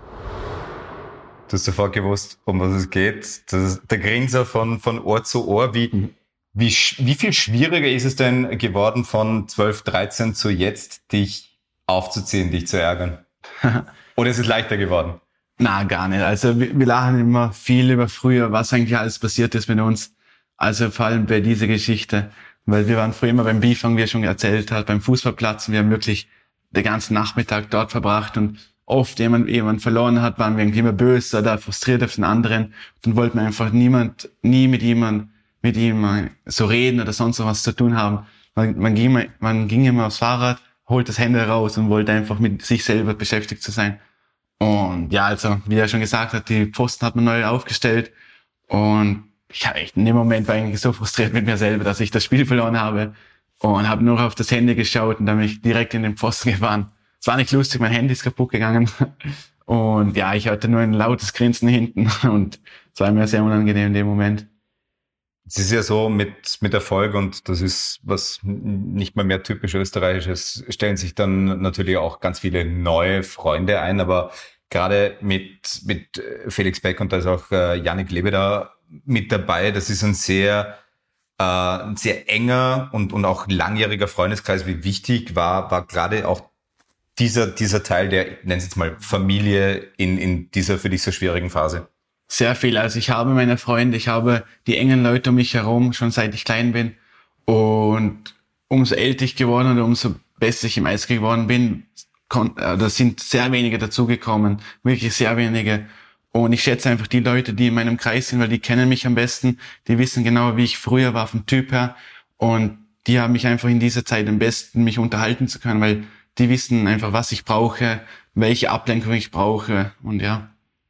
[SPEAKER 5] Du hast sofort gewusst, um was es geht. Das ist der Grinser von, von Ohr zu Ohr. Wie, mhm. wie, wie viel schwieriger ist es denn geworden von zwölf, dreizehn zu jetzt, dich aufzuziehen, dich zu ärgern? Oder ist es leichter geworden?
[SPEAKER 3] Na, gar nicht. Also wir, wir lachen immer viel über früher, was eigentlich alles passiert ist mit uns. Also vor allem bei dieser Geschichte. Weil wir waren früher immer beim Bifang, wie er schon erzählt hat, beim Fußballplatz. Wir haben wirklich den ganzen Nachmittag dort verbracht und oft, wenn man jemand verloren hat, waren wir irgendwie immer böse oder frustriert auf den anderen. Dann wollten wir einfach niemand, nie mit jemand, mit ihm so reden oder sonst was zu tun haben. Man, man ging, man ging immer aufs Fahrrad, holt das Handy raus und wollte einfach mit sich selber beschäftigt zu sein. Und ja, also, wie er schon gesagt hat, die Pfosten hat man neu aufgestellt. Und ich habe echt in dem Moment war eigentlich so frustriert mit mir selber, dass ich das Spiel verloren habe. Und habe nur auf das Handy geschaut und dann bin ich direkt in den Pfosten gefahren. Es war nicht lustig, mein Handy ist kaputt gegangen. Und ja, ich hatte nur ein lautes Grinsen hinten. Und es war mir sehr unangenehm in dem Moment.
[SPEAKER 5] Es ist ja so mit, mit Erfolg und das ist was nicht mal mehr typisch Österreichisches, stellen sich dann natürlich auch ganz viele neue Freunde ein, aber gerade mit, mit Felix Beck und da ist auch äh, Yannick Lebeda mit dabei, das ist ein sehr, äh, ein sehr enger und, und auch langjähriger Freundeskreis. Wie wichtig war, war gerade auch dieser, dieser Teil der, nennen Sie es mal, Familie in, in dieser für dich so schwierigen Phase?
[SPEAKER 3] Sehr viel. Also ich habe meine Freunde, ich habe die engen Leute um mich herum, schon seit ich klein bin. Und umso älter ich geworden und umso besser ich im Eishockey geworden bin, kon- äh, da sind sehr wenige dazugekommen, wirklich sehr wenige. Und ich schätze einfach die Leute, die in meinem Kreis sind, weil die kennen mich am besten, die wissen genau, wie ich früher war vom Typ her. Und die haben mich einfach in dieser Zeit am besten, mich unterhalten zu können, weil die wissen einfach, was ich brauche, welche Ablenkung ich brauche und ja.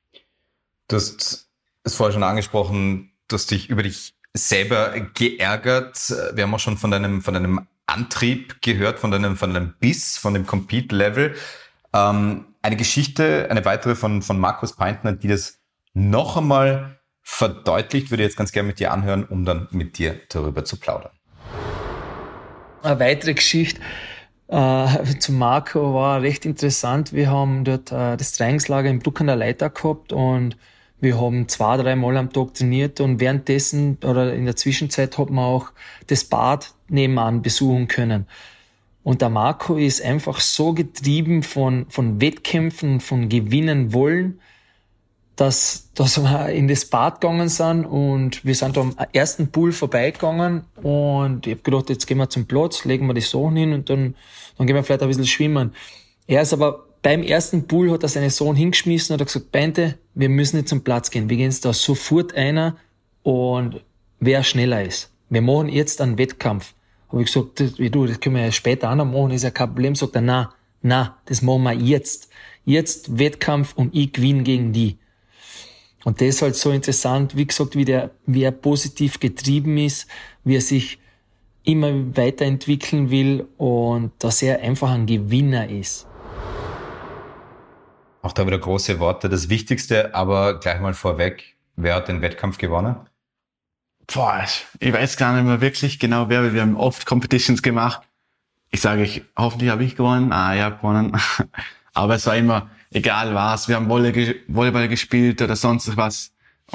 [SPEAKER 5] Du hast es vorher schon angesprochen, du hast dich über dich selber geärgert. Wir haben auch schon von deinem, von deinem Antrieb gehört, von deinem, von deinem Biss, von dem Compete-Level. Ähm, eine Geschichte, eine weitere von, von Markus Peintner, die das noch einmal verdeutlicht, würde ich jetzt ganz gerne mit dir anhören, um dann mit dir darüber zu plaudern.
[SPEAKER 6] Eine weitere Geschichte äh, zu Marco war recht interessant. Wir haben dort äh, das Trainingslager im Bruck an der Leiter gehabt und wir haben zwei, drei Mal am Tag trainiert und währenddessen oder in der Zwischenzeit hat man auch das Bad nebenan besuchen können. Und der Marco ist einfach so getrieben von, von Wettkämpfen, von gewinnen wollen, dass, dass wir in das Bad gegangen sind und wir sind am ersten Pool vorbeigegangen und ich habe gedacht, jetzt gehen wir zum Platz, legen wir die Sachen hin und dann, dann gehen wir vielleicht ein bisschen schwimmen. Er ist aber beim ersten Pool hat er seinen Sohn hingeschmissen und hat gesagt, Beinte, wir müssen nicht zum Platz gehen. Wir gehen jetzt da sofort einer und wer schneller ist. Wir machen jetzt einen Wettkampf. Habe ich gesagt, das, wie du, das können wir ja später auch noch machen, ist ja kein Problem. Sagt er, na, na, das machen wir jetzt. Jetzt Wettkampf und ich gewinne gegen die. Und das ist halt so interessant, wie gesagt, wie der, wie er positiv getrieben ist, wie er sich immer weiterentwickeln will und dass er einfach ein Gewinner ist.
[SPEAKER 5] Auch da wieder große Worte. Das Wichtigste, aber gleich mal vorweg, wer hat den Wettkampf gewonnen?
[SPEAKER 3] Boah, ich weiß gar nicht mehr wirklich genau wer, weil wir haben oft Competitions gemacht. Ich sage, ich, hoffentlich habe ich gewonnen. Ah, ich habe gewonnen. Aber es war immer, egal was, wir haben Volley, Volleyball gespielt oder sonst was. Und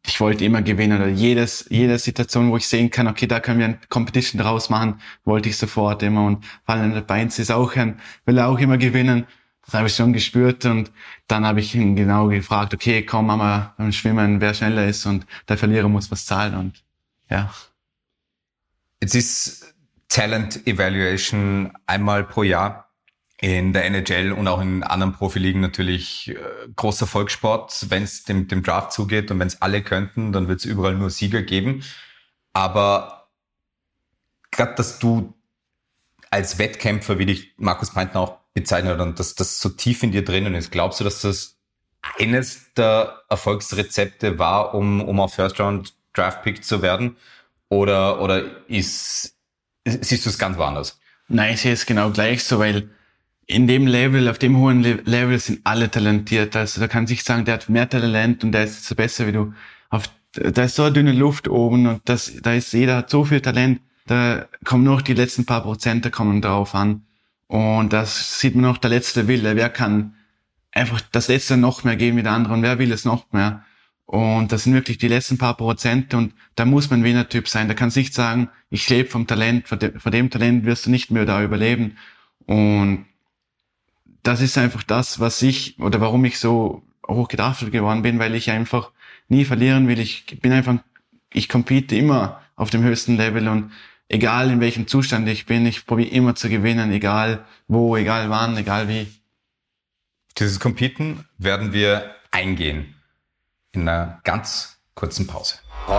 [SPEAKER 3] ich wollte immer gewinnen oder jedes, jede Situation, wo ich sehen kann, okay, da können wir ein Competition draus machen, wollte ich sofort immer. Und Valentin Beins ist auch ein, will auch immer gewinnen. Das habe ich schon gespürt und dann habe ich ihn genau gefragt, okay, komm, Mama, beim Schwimmen, wer schneller ist und der Verlierer muss was zahlen und ja.
[SPEAKER 5] Jetzt ist Talent Evaluation einmal pro Jahr in der N H L und auch in anderen Profiligen natürlich äh, großer Volkssport. Wenn es dem, dem Draft zugeht und wenn es alle könnten, dann wird es überall nur Sieger geben. Aber gerade, dass du als Wettkämpfer, wie dich Markus Peintner auch bezeichnet und dass das so tief in dir drinnen ist, glaubst du, dass das eines der Erfolgsrezepte war, um, um auf First Round Draft Pick zu werden? Oder, oder ist, siehst du es ganz woanders?
[SPEAKER 3] Nein, ich sehe es genau gleich so, weil in dem Level, auf dem hohen Le- Level sind alle talentiert. Also da kann sich sagen, der hat mehr Talent und der ist so besser wie du. Auf, da ist so eine dünne Luft oben und das, da ist jeder hat so viel Talent. Da kommen noch die letzten paar Prozente kommen drauf an. Und das sieht man noch, der letzte Wille. Wer kann einfach das letzte noch mehr geben wie der andere und wer will es noch mehr? Und das sind wirklich die letzten paar Prozente und da muss man Winnertyp sein. Da kannst du nicht sagen, ich lebe vom Talent, von dem, von dem Talent wirst du nicht mehr da überleben. Und das ist einfach das, was ich, oder warum ich so hoch gedraftet geworden bin, weil ich einfach nie verlieren will. Ich bin einfach, ich compete immer auf dem höchsten Level und egal in welchem Zustand ich bin, ich probiere immer zu gewinnen, egal wo, egal wann, egal wie.
[SPEAKER 5] Dieses Competen werden wir eingehen in einer ganz kurzen Pause.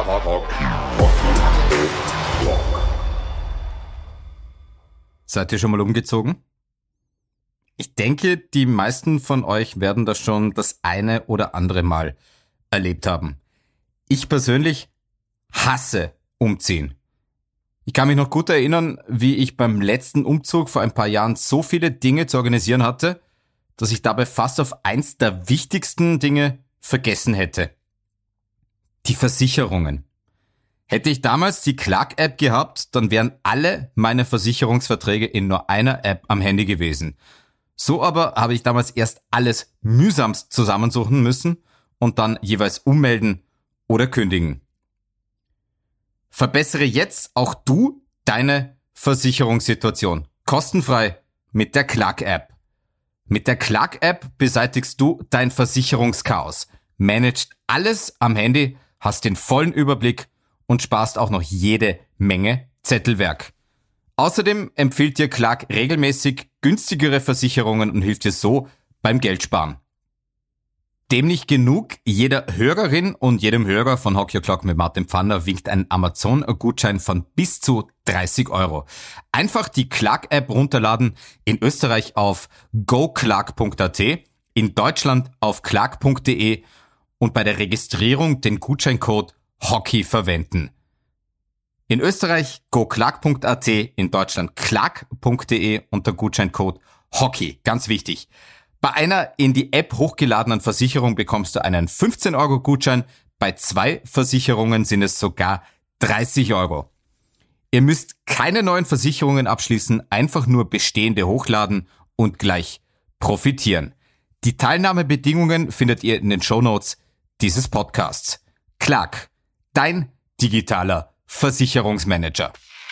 [SPEAKER 5] Seid ihr schon mal umgezogen? Ich denke, die meisten von euch werden das schon das eine oder andere Mal erlebt haben. Ich persönlich hasse Umziehen. Ich kann mich noch gut erinnern, wie ich beim letzten Umzug vor ein paar Jahren so viele Dinge zu organisieren hatte, dass ich dabei fast auf eins der wichtigsten Dinge vergessen hätte. Die Versicherungen. Hätte ich damals die Clark-App gehabt, dann wären alle meine Versicherungsverträge in nur einer App am Handy gewesen. So aber habe ich damals erst alles mühsamst zusammensuchen müssen und dann jeweils ummelden oder kündigen. Verbessere jetzt auch du deine Versicherungssituation. Kostenfrei mit der Clark-App. Mit der Clark-App beseitigst du dein Versicherungschaos, managst alles am Handy, hast den vollen Überblick und sparst auch noch jede Menge Zettelwerk. Außerdem empfiehlt dir Clark regelmäßig günstigere Versicherungen und hilft dir so beim Geldsparen. Dem nicht genug, jeder Hörerin und jedem Hörer von Hockey O'Clock mit Martin Pfanner winkt ein Amazon-Gutschein von bis zu dreißig Euro. Einfach die Clark-App runterladen, in Österreich auf go clark punkt a t, in Deutschland auf clark punkt d e und bei der Registrierung den Gutscheincode Hockey verwenden. In Österreich go clark punkt a t, in Deutschland clark punkt d e und der Gutscheincode Hockey. Ganz wichtig. Bei einer in die App hochgeladenen Versicherung bekommst du einen fünfzehn Euro Gutschein. Bei zwei Versicherungen sind es sogar dreißig Euro. Ihr müsst keine neuen Versicherungen abschließen, einfach nur bestehende hochladen und gleich profitieren. Die Teilnahmebedingungen findet ihr in den Shownotes dieses Podcasts. Clark, dein digitaler Versicherungsmanager.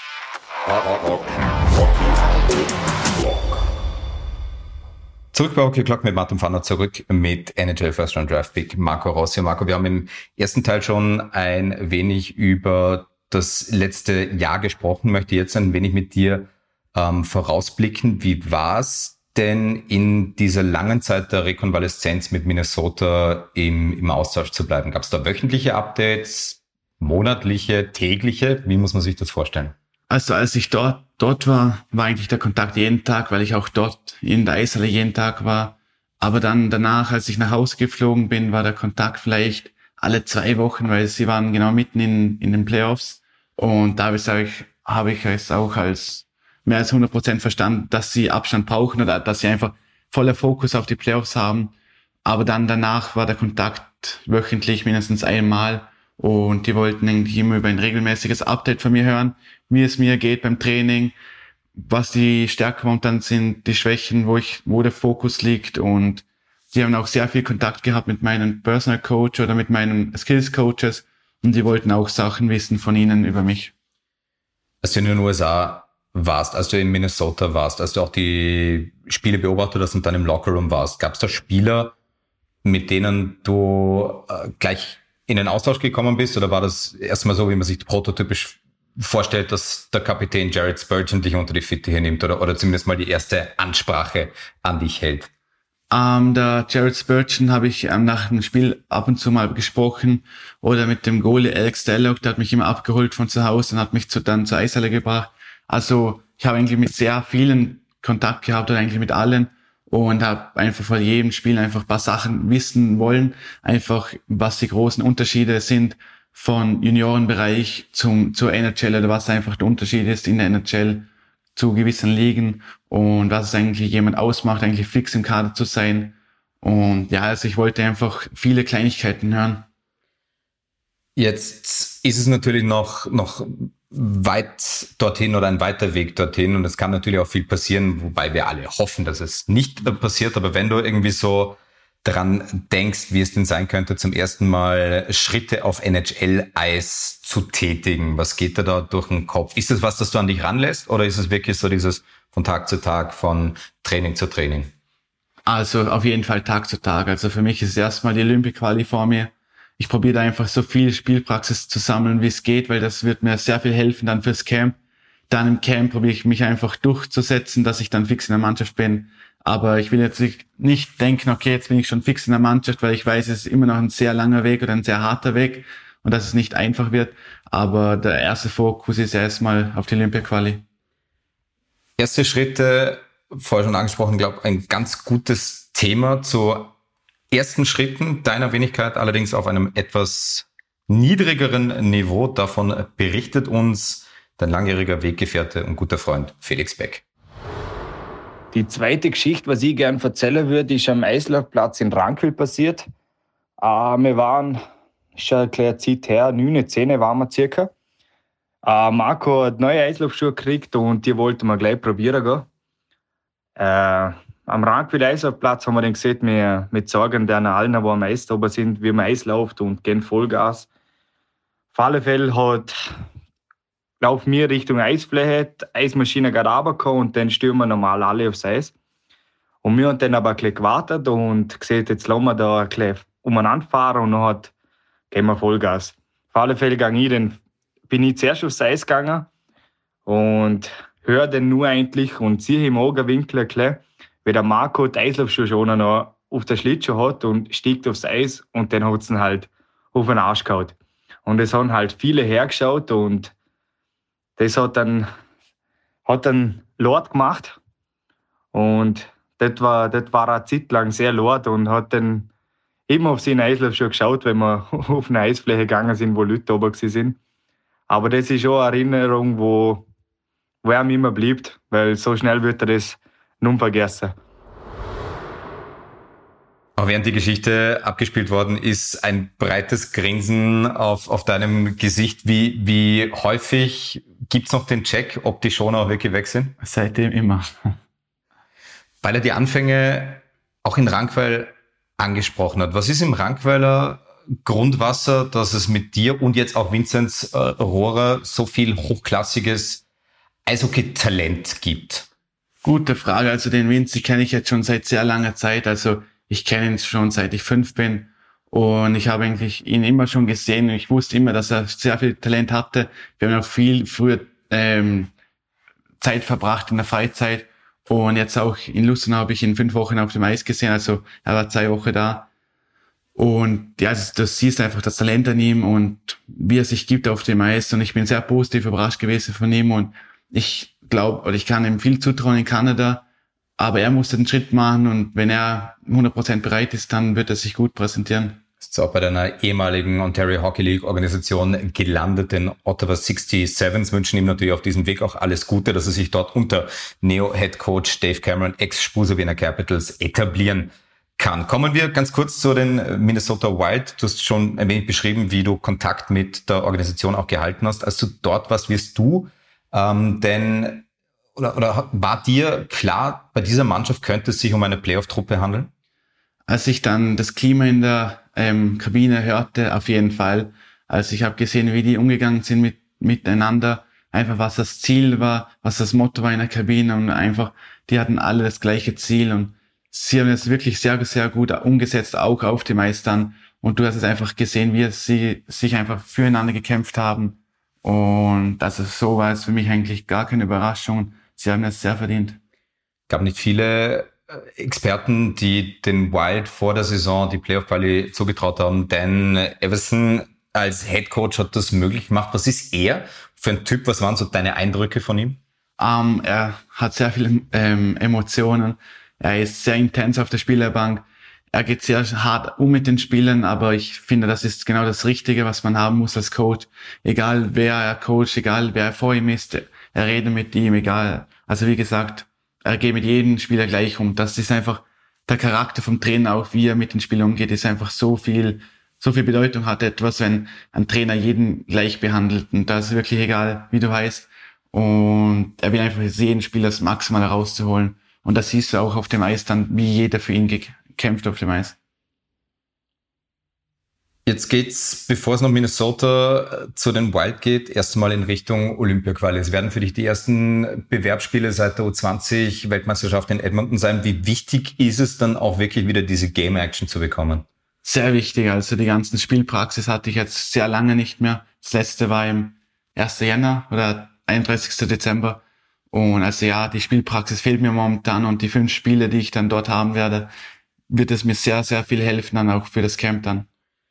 [SPEAKER 5] Zurück bei Hockey O'Clock mit Martin Pfanner, zurück mit N H L First Round Draft Pick Marco Rossi. Marco, wir haben im ersten Teil schon ein wenig über das letzte Jahr gesprochen, möchte jetzt ein wenig mit dir ähm, vorausblicken. Wie war es denn in dieser langen Zeit der Rekonvaleszenz mit Minnesota im, im Austausch zu bleiben? Gab es da wöchentliche Updates, monatliche, tägliche? Wie muss man sich das vorstellen?
[SPEAKER 3] Also als ich dort dort war, war eigentlich der Kontakt jeden Tag, weil ich auch dort in der Eishalle jeden Tag war. Aber dann danach, als ich nach Hause geflogen bin, war der Kontakt vielleicht alle zwei Wochen, weil sie waren genau mitten in in den Playoffs. Und da habe ich, habe ich es auch als mehr als hundert Prozent verstanden, dass sie Abstand brauchen oder dass sie einfach voller Fokus auf die Playoffs haben. Aber dann danach war der Kontakt wöchentlich mindestens einmal. Und die wollten eigentlich immer über ein regelmäßiges Update von mir hören, wie es mir geht beim Training, was die Stärken momentan sind, die Schwächen, wo ich, wo der Fokus liegt und die haben auch sehr viel Kontakt gehabt mit meinem Personal Coach oder mit meinen Skills Coaches und die wollten auch Sachen wissen von ihnen über mich.
[SPEAKER 5] Als du in den U S A warst, als du in Minnesota warst, als du auch die Spiele beobachtet hast und dann im Lockerroom warst, gab es da Spieler, mit denen du äh, gleich in den Austausch gekommen bist, oder war das erstmal so, wie man sich prototypisch vorstellt, dass der Kapitän Jared Spurgeon dich unter die Fittiche nimmt oder, oder zumindest mal die erste Ansprache an dich hält?
[SPEAKER 3] Ähm, der Jared Spurgeon habe ich ähm, nach dem Spiel ab und zu mal gesprochen, oder mit dem Goalie Alex Dellock, der hat mich immer abgeholt von zu Hause und hat mich zu, dann zur Eishalle gebracht. Also ich habe eigentlich mit sehr vielen Kontakt gehabt oder eigentlich mit allen und habe einfach vor jedem Spiel einfach ein paar Sachen wissen wollen, einfach was die großen Unterschiede sind von Juniorenbereich zum zur N H L oder was einfach der Unterschied ist in der N H L zu gewissen Ligen und was es eigentlich jemand ausmacht, eigentlich fix im Kader zu sein. Und ja, also ich wollte einfach viele Kleinigkeiten hören.
[SPEAKER 5] Jetzt ist es natürlich noch noch weit dorthin oder ein weiter Weg dorthin und es kann natürlich auch viel passieren, wobei wir alle hoffen, dass es nicht passiert, aber wenn du irgendwie so dran denkst, wie es denn sein könnte, zum ersten Mal Schritte auf N H L-Eis zu tätigen, was geht dir da durch den Kopf? Ist das was, das du an dich ranlässt oder ist es wirklich so dieses von Tag zu Tag, von Training zu Training?
[SPEAKER 3] Also auf jeden Fall Tag zu Tag. Also für mich ist erstmal die Olympic-Quali vor mir. Ich probiere da einfach so viel Spielpraxis zu sammeln, wie es geht, weil das wird mir sehr viel helfen dann fürs Camp. Dann im Camp probiere ich mich einfach durchzusetzen, dass ich dann fix in der Mannschaft bin. Aber ich will jetzt nicht denken, okay, jetzt bin ich schon fix in der Mannschaft, weil ich weiß, es ist immer noch ein sehr langer Weg oder ein sehr harter Weg und dass es nicht einfach wird. Aber der erste Fokus ist erstmal auf die Olympia-Quali.
[SPEAKER 5] Erste Schritte, vorher schon angesprochen, glaube ein ganz gutes Thema zu ersten Schritten deiner Wenigkeit, allerdings auf einem etwas niedrigeren Niveau. Davon berichtet uns dein langjähriger Weggefährte und guter Freund Felix Beck.
[SPEAKER 7] Die zweite Geschichte, was ich gerne erzählen würde, ist am Eislaufplatz in Rankwil passiert. Äh, wir waren, schon eine kleine Zeit her, neun, zehn waren wir circa. Äh, Marco hat neue Eislaufschuhe gekriegt und die wollten wir gleich probieren gehen. Äh, Am Rankwil Eislaufplatz haben wir dann gesehen, wir, wir zeigen den allen, die am Eis oben sind, wie man Eis läuft und gehen Vollgas. Auf alle Fälle hat, laufen wir Richtung Eisfläche, die Eismaschine geht runtergekommen und dann stürmen wir normal alle aufs Eis. Und wir haben dann aber ein bisschen gewartet und gesehen, jetzt lassen wir da ein bisschen umeinander fahren und dann gehen wir Vollgas. Auf alle Fälle gang ich, dann bin ich zuerst aufs Eis gegangen und höre dann nur eigentlich und sehe im Augenwinkel ein bisschen, wie der Marco die Eislaufschuhe schon noch auf der Schlittschuh hat und steigt aufs Eis und dann hat es ihn halt auf den Arsch gehauen. Und es haben halt viele hergeschaut und das hat dann, hat dann laut gemacht. Und das war, das war eine Zeit lang sehr laut und hat dann immer auf seine Eislaufschuhe geschaut, wenn wir auf eine Eisfläche gegangen sind, wo Leute oben sind. Aber das ist schon eine Erinnerung, wo, wo er immer bleibt, weil so schnell wird er das nun vergessen.
[SPEAKER 5] Auch während die Geschichte abgespielt worden ist, ein breites Grinsen auf, auf deinem Gesicht. Wie, wie häufig gibt's noch den Check, ob die Schoner auch wirklich weg sind?
[SPEAKER 3] Seitdem immer.
[SPEAKER 5] Weil er die Anfänge auch in Rankweiler angesprochen hat. Was ist im Rankweiler Grundwasser, dass es mit dir und jetzt auch Vinzenz äh, Rohrer so viel hochklassiges Eishockey-Talent gibt?
[SPEAKER 3] Gute Frage. Also den Vinzi kenne ich jetzt schon seit sehr langer Zeit. Also ich kenne ihn schon seit ich fünf bin und ich habe eigentlich ihn immer schon gesehen. Ich wusste immer, dass er sehr viel Talent hatte. Wir haben auch viel früher ähm, Zeit verbracht in der Freizeit und jetzt auch in Lustenau habe ich ihn fünf Wochen auf dem Eis gesehen. Also er war zwei Wochen da und ja, das, das siehst einfach das Talent an ihm und wie er sich gibt auf dem Eis und ich bin sehr positiv überrascht gewesen von ihm und ich glaube, oder ich kann ihm viel zutrauen in Kanada, aber er muss den Schritt machen und wenn er hundert Prozent bereit ist, dann wird er sich gut präsentieren.
[SPEAKER 5] Ist auch bei deiner ehemaligen Ontario Hockey League Organisation gelandet, den Ottawa sixty-sevens, wünschen ihm natürlich auf diesem Weg auch alles Gute, dass er sich dort unter Neo-Head Coach Dave Cameron, Ex-Spuse Wiener Capitals, etablieren kann. Kommen wir ganz kurz zu den Minnesota Wild. Du hast schon ein wenig beschrieben, wie du Kontakt mit der Organisation auch gehalten hast. Als du dort warst, wirst du ähm, denn Oder, oder war dir klar, bei dieser Mannschaft könnte es sich um eine Playoff-Truppe handeln?
[SPEAKER 3] als ich dann das Klima in der ähm, Kabine hörte, auf jeden Fall. Also ich habe gesehen, wie die umgegangen sind mit miteinander, einfach was das Ziel war, was das Motto war in der Kabine und einfach, die hatten alle das gleiche Ziel und sie haben es wirklich sehr, sehr gut umgesetzt, auch auf dem Eis dann. Und du hast es einfach gesehen, wie sie sich einfach füreinander gekämpft haben. Und also so war es für mich eigentlich gar keine Überraschung. Sie haben es sehr verdient.
[SPEAKER 5] Gab nicht viele Experten, die den Wild vor der Saison die Playoff-Quali zugetraut haben. Dan Everson als Headcoach hat das möglich gemacht. Was ist er für ein Typ? Was waren so deine Eindrücke von ihm?
[SPEAKER 3] Um, er hat sehr viele ähm, Emotionen. Er ist sehr intens auf der Spielerbank. Er geht sehr hart um mit den Spielern, aber ich finde, das ist genau das Richtige, was man haben muss als Coach. Egal wer er coacht, egal wer vor ihm ist, er redet mit ihm, egal. Also wie gesagt, er geht mit jedem Spieler gleich um. Das ist einfach der Charakter vom Trainer, auch wie er mit den Spielern umgeht, ist einfach so viel, so viel Bedeutung hat etwas, wenn ein Trainer jeden gleich behandelt. Und das ist wirklich egal, wie du heißt. Und er will einfach jeden Spieler das Maximale rauszuholen. Und das siehst du auch auf dem Eis dann, wie jeder für ihn kämpft auf dem Eis.
[SPEAKER 5] Jetzt geht's, bevor es nach Minnesota zu den Wild geht, erstmal in Richtung Olympia-Quali. Es werden für dich die ersten Bewerbsspiele seit der U zwanzig Weltmeisterschaft in Edmonton sein. Wie wichtig ist es dann auch wirklich wieder diese Game-Action zu bekommen?
[SPEAKER 3] Sehr wichtig. Also die ganzen Spielpraxis hatte ich jetzt sehr lange nicht mehr. Das letzte war im ersten Jänner oder einunddreißigsten Dezember. Und also ja, die Spielpraxis fehlt mir momentan und die fünf Spiele, die ich dann dort haben werde, wird es mir sehr, sehr viel helfen, dann auch für das Camp dann.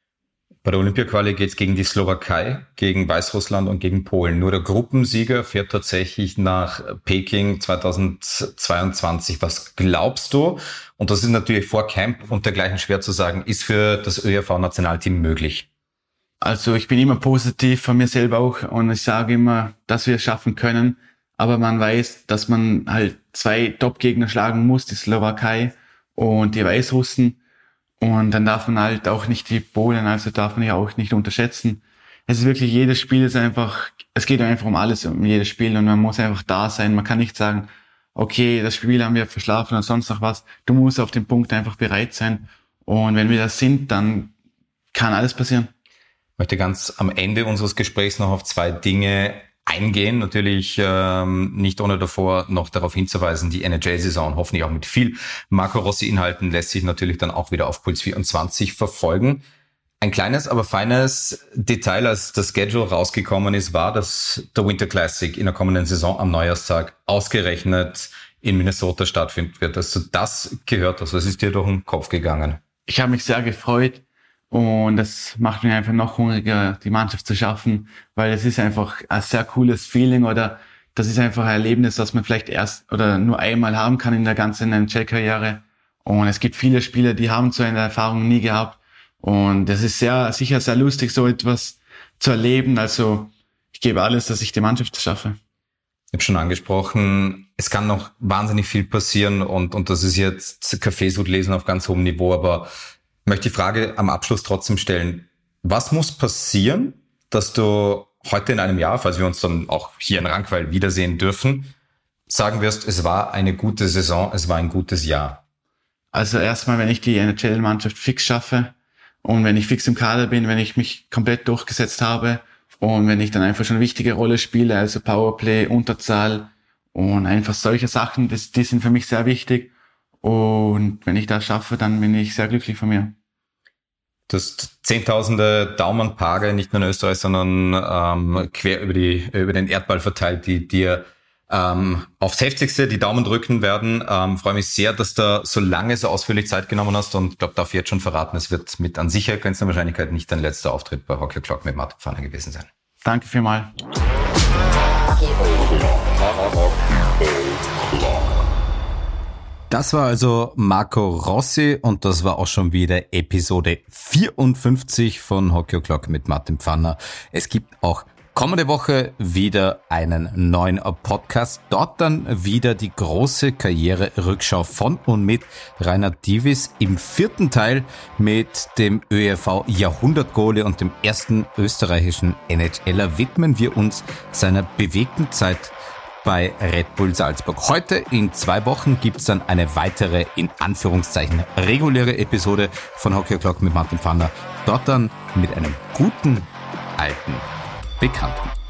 [SPEAKER 5] Bei der Olympia-Quali geht es gegen die Slowakei, gegen Weißrussland und gegen Polen. Nur der Gruppensieger fährt tatsächlich nach Peking zweitausendzweiundzwanzig. Was glaubst du? Und das ist natürlich vor Camp und dergleichen schwer zu sagen, ist für das Ö E V-Nationalteam möglich?
[SPEAKER 3] Also ich bin immer positiv von mir selber auch und ich sage immer, dass wir es schaffen können. Aber man weiß, dass man halt zwei Top-Gegner schlagen muss, die Slowakei und die Weißrussen. Und dann darf man halt auch nicht die Polen, also darf man ja auch nicht unterschätzen. Es ist wirklich, jedes Spiel ist einfach, es geht einfach um alles, um jedes Spiel und man muss einfach da sein. Man kann nicht sagen, okay, das Spiel haben wir verschlafen oder sonst noch was. Du musst auf den Punkt einfach bereit sein. Und wenn wir das sind, dann kann alles passieren.
[SPEAKER 5] Ich möchte ganz am Ende unseres Gesprächs noch auf zwei Dinge eingehen. Natürlich ähm, nicht ohne davor noch darauf hinzuweisen, die N H L-Saison, hoffentlich auch mit viel Marco Rossi-Inhalten, lässt sich natürlich dann auch wieder auf Puls vierundzwanzig verfolgen. Ein kleines, aber feines Detail, als das Schedule rausgekommen ist, war, dass der Winter Classic in der kommenden Saison am Neujahrstag ausgerechnet in Minnesota stattfinden wird. Dass du das gehört hast, was ist dir durch den Kopf gegangen?
[SPEAKER 3] Ich habe mich sehr gefreut. Und das macht mich einfach noch hungriger, die Mannschaft zu schaffen, weil es ist einfach ein sehr cooles Feeling oder das ist einfach ein Erlebnis, das man vielleicht erst oder nur einmal haben kann in der ganzen N H L-Karriere. Und es gibt viele Spieler, die haben so eine Erfahrung nie gehabt. Und es ist sehr, sicher sehr lustig, so etwas zu erleben. Also ich gebe alles, dass ich die Mannschaft schaffe.
[SPEAKER 5] Ich habe schon angesprochen, es kann noch wahnsinnig viel passieren und, und das ist jetzt Kaffeesud lesen auf ganz hohem Niveau, aber ich möchte die Frage am Abschluss trotzdem stellen. Was muss passieren, dass du heute in einem Jahr, falls wir uns dann auch hier in Rankweil wiedersehen dürfen, sagen wirst, es war eine gute Saison, es war ein gutes Jahr? Also erstmal, wenn ich die N H L-Mannschaft fix schaffe und wenn ich fix im Kader bin, wenn ich mich komplett durchgesetzt habe und wenn ich dann einfach schon eine wichtige Rolle spiele, also Powerplay, Unterzahl und einfach solche Sachen, das, die sind für mich sehr wichtig. Und wenn ich das schaffe, dann bin ich sehr glücklich von mir. Du hast zehntausende Daumenpaare, nicht nur in Österreich, sondern ähm, quer über die über den Erdball verteilt, die dir ähm, aufs Heftigste die Daumen drücken werden. Ähm, freue mich sehr, dass du so lange, so ausführlich Zeit genommen hast und glaube, darf jetzt schon verraten, es wird mit an sicher grenzender Wahrscheinlichkeit nicht dein letzter Auftritt bei Hockey O'Clock mit Martin Pfanner gewesen sein. Danke vielmals. Das war also Marco Rossi und das war auch schon wieder Episode vierundfünfzig von Hockey O'Clock mit Martin Pfanner. Es gibt auch kommende Woche wieder einen neuen Podcast. Dort dann wieder die große Karriere-Rückschau von und mit Reinhard Divis. Im vierten Teil mit dem Ö E V-Jahrhundertgoalie und dem ersten österreichischen N H Ler widmen wir uns seiner bewegten Zeit bei Red Bull Salzburg. Heute in zwei Wochen gibt's dann eine weitere, in Anführungszeichen, reguläre Episode von Hockey O'Clock mit Martin Pfanner. Dort dann mit einem guten, alten Bekannten.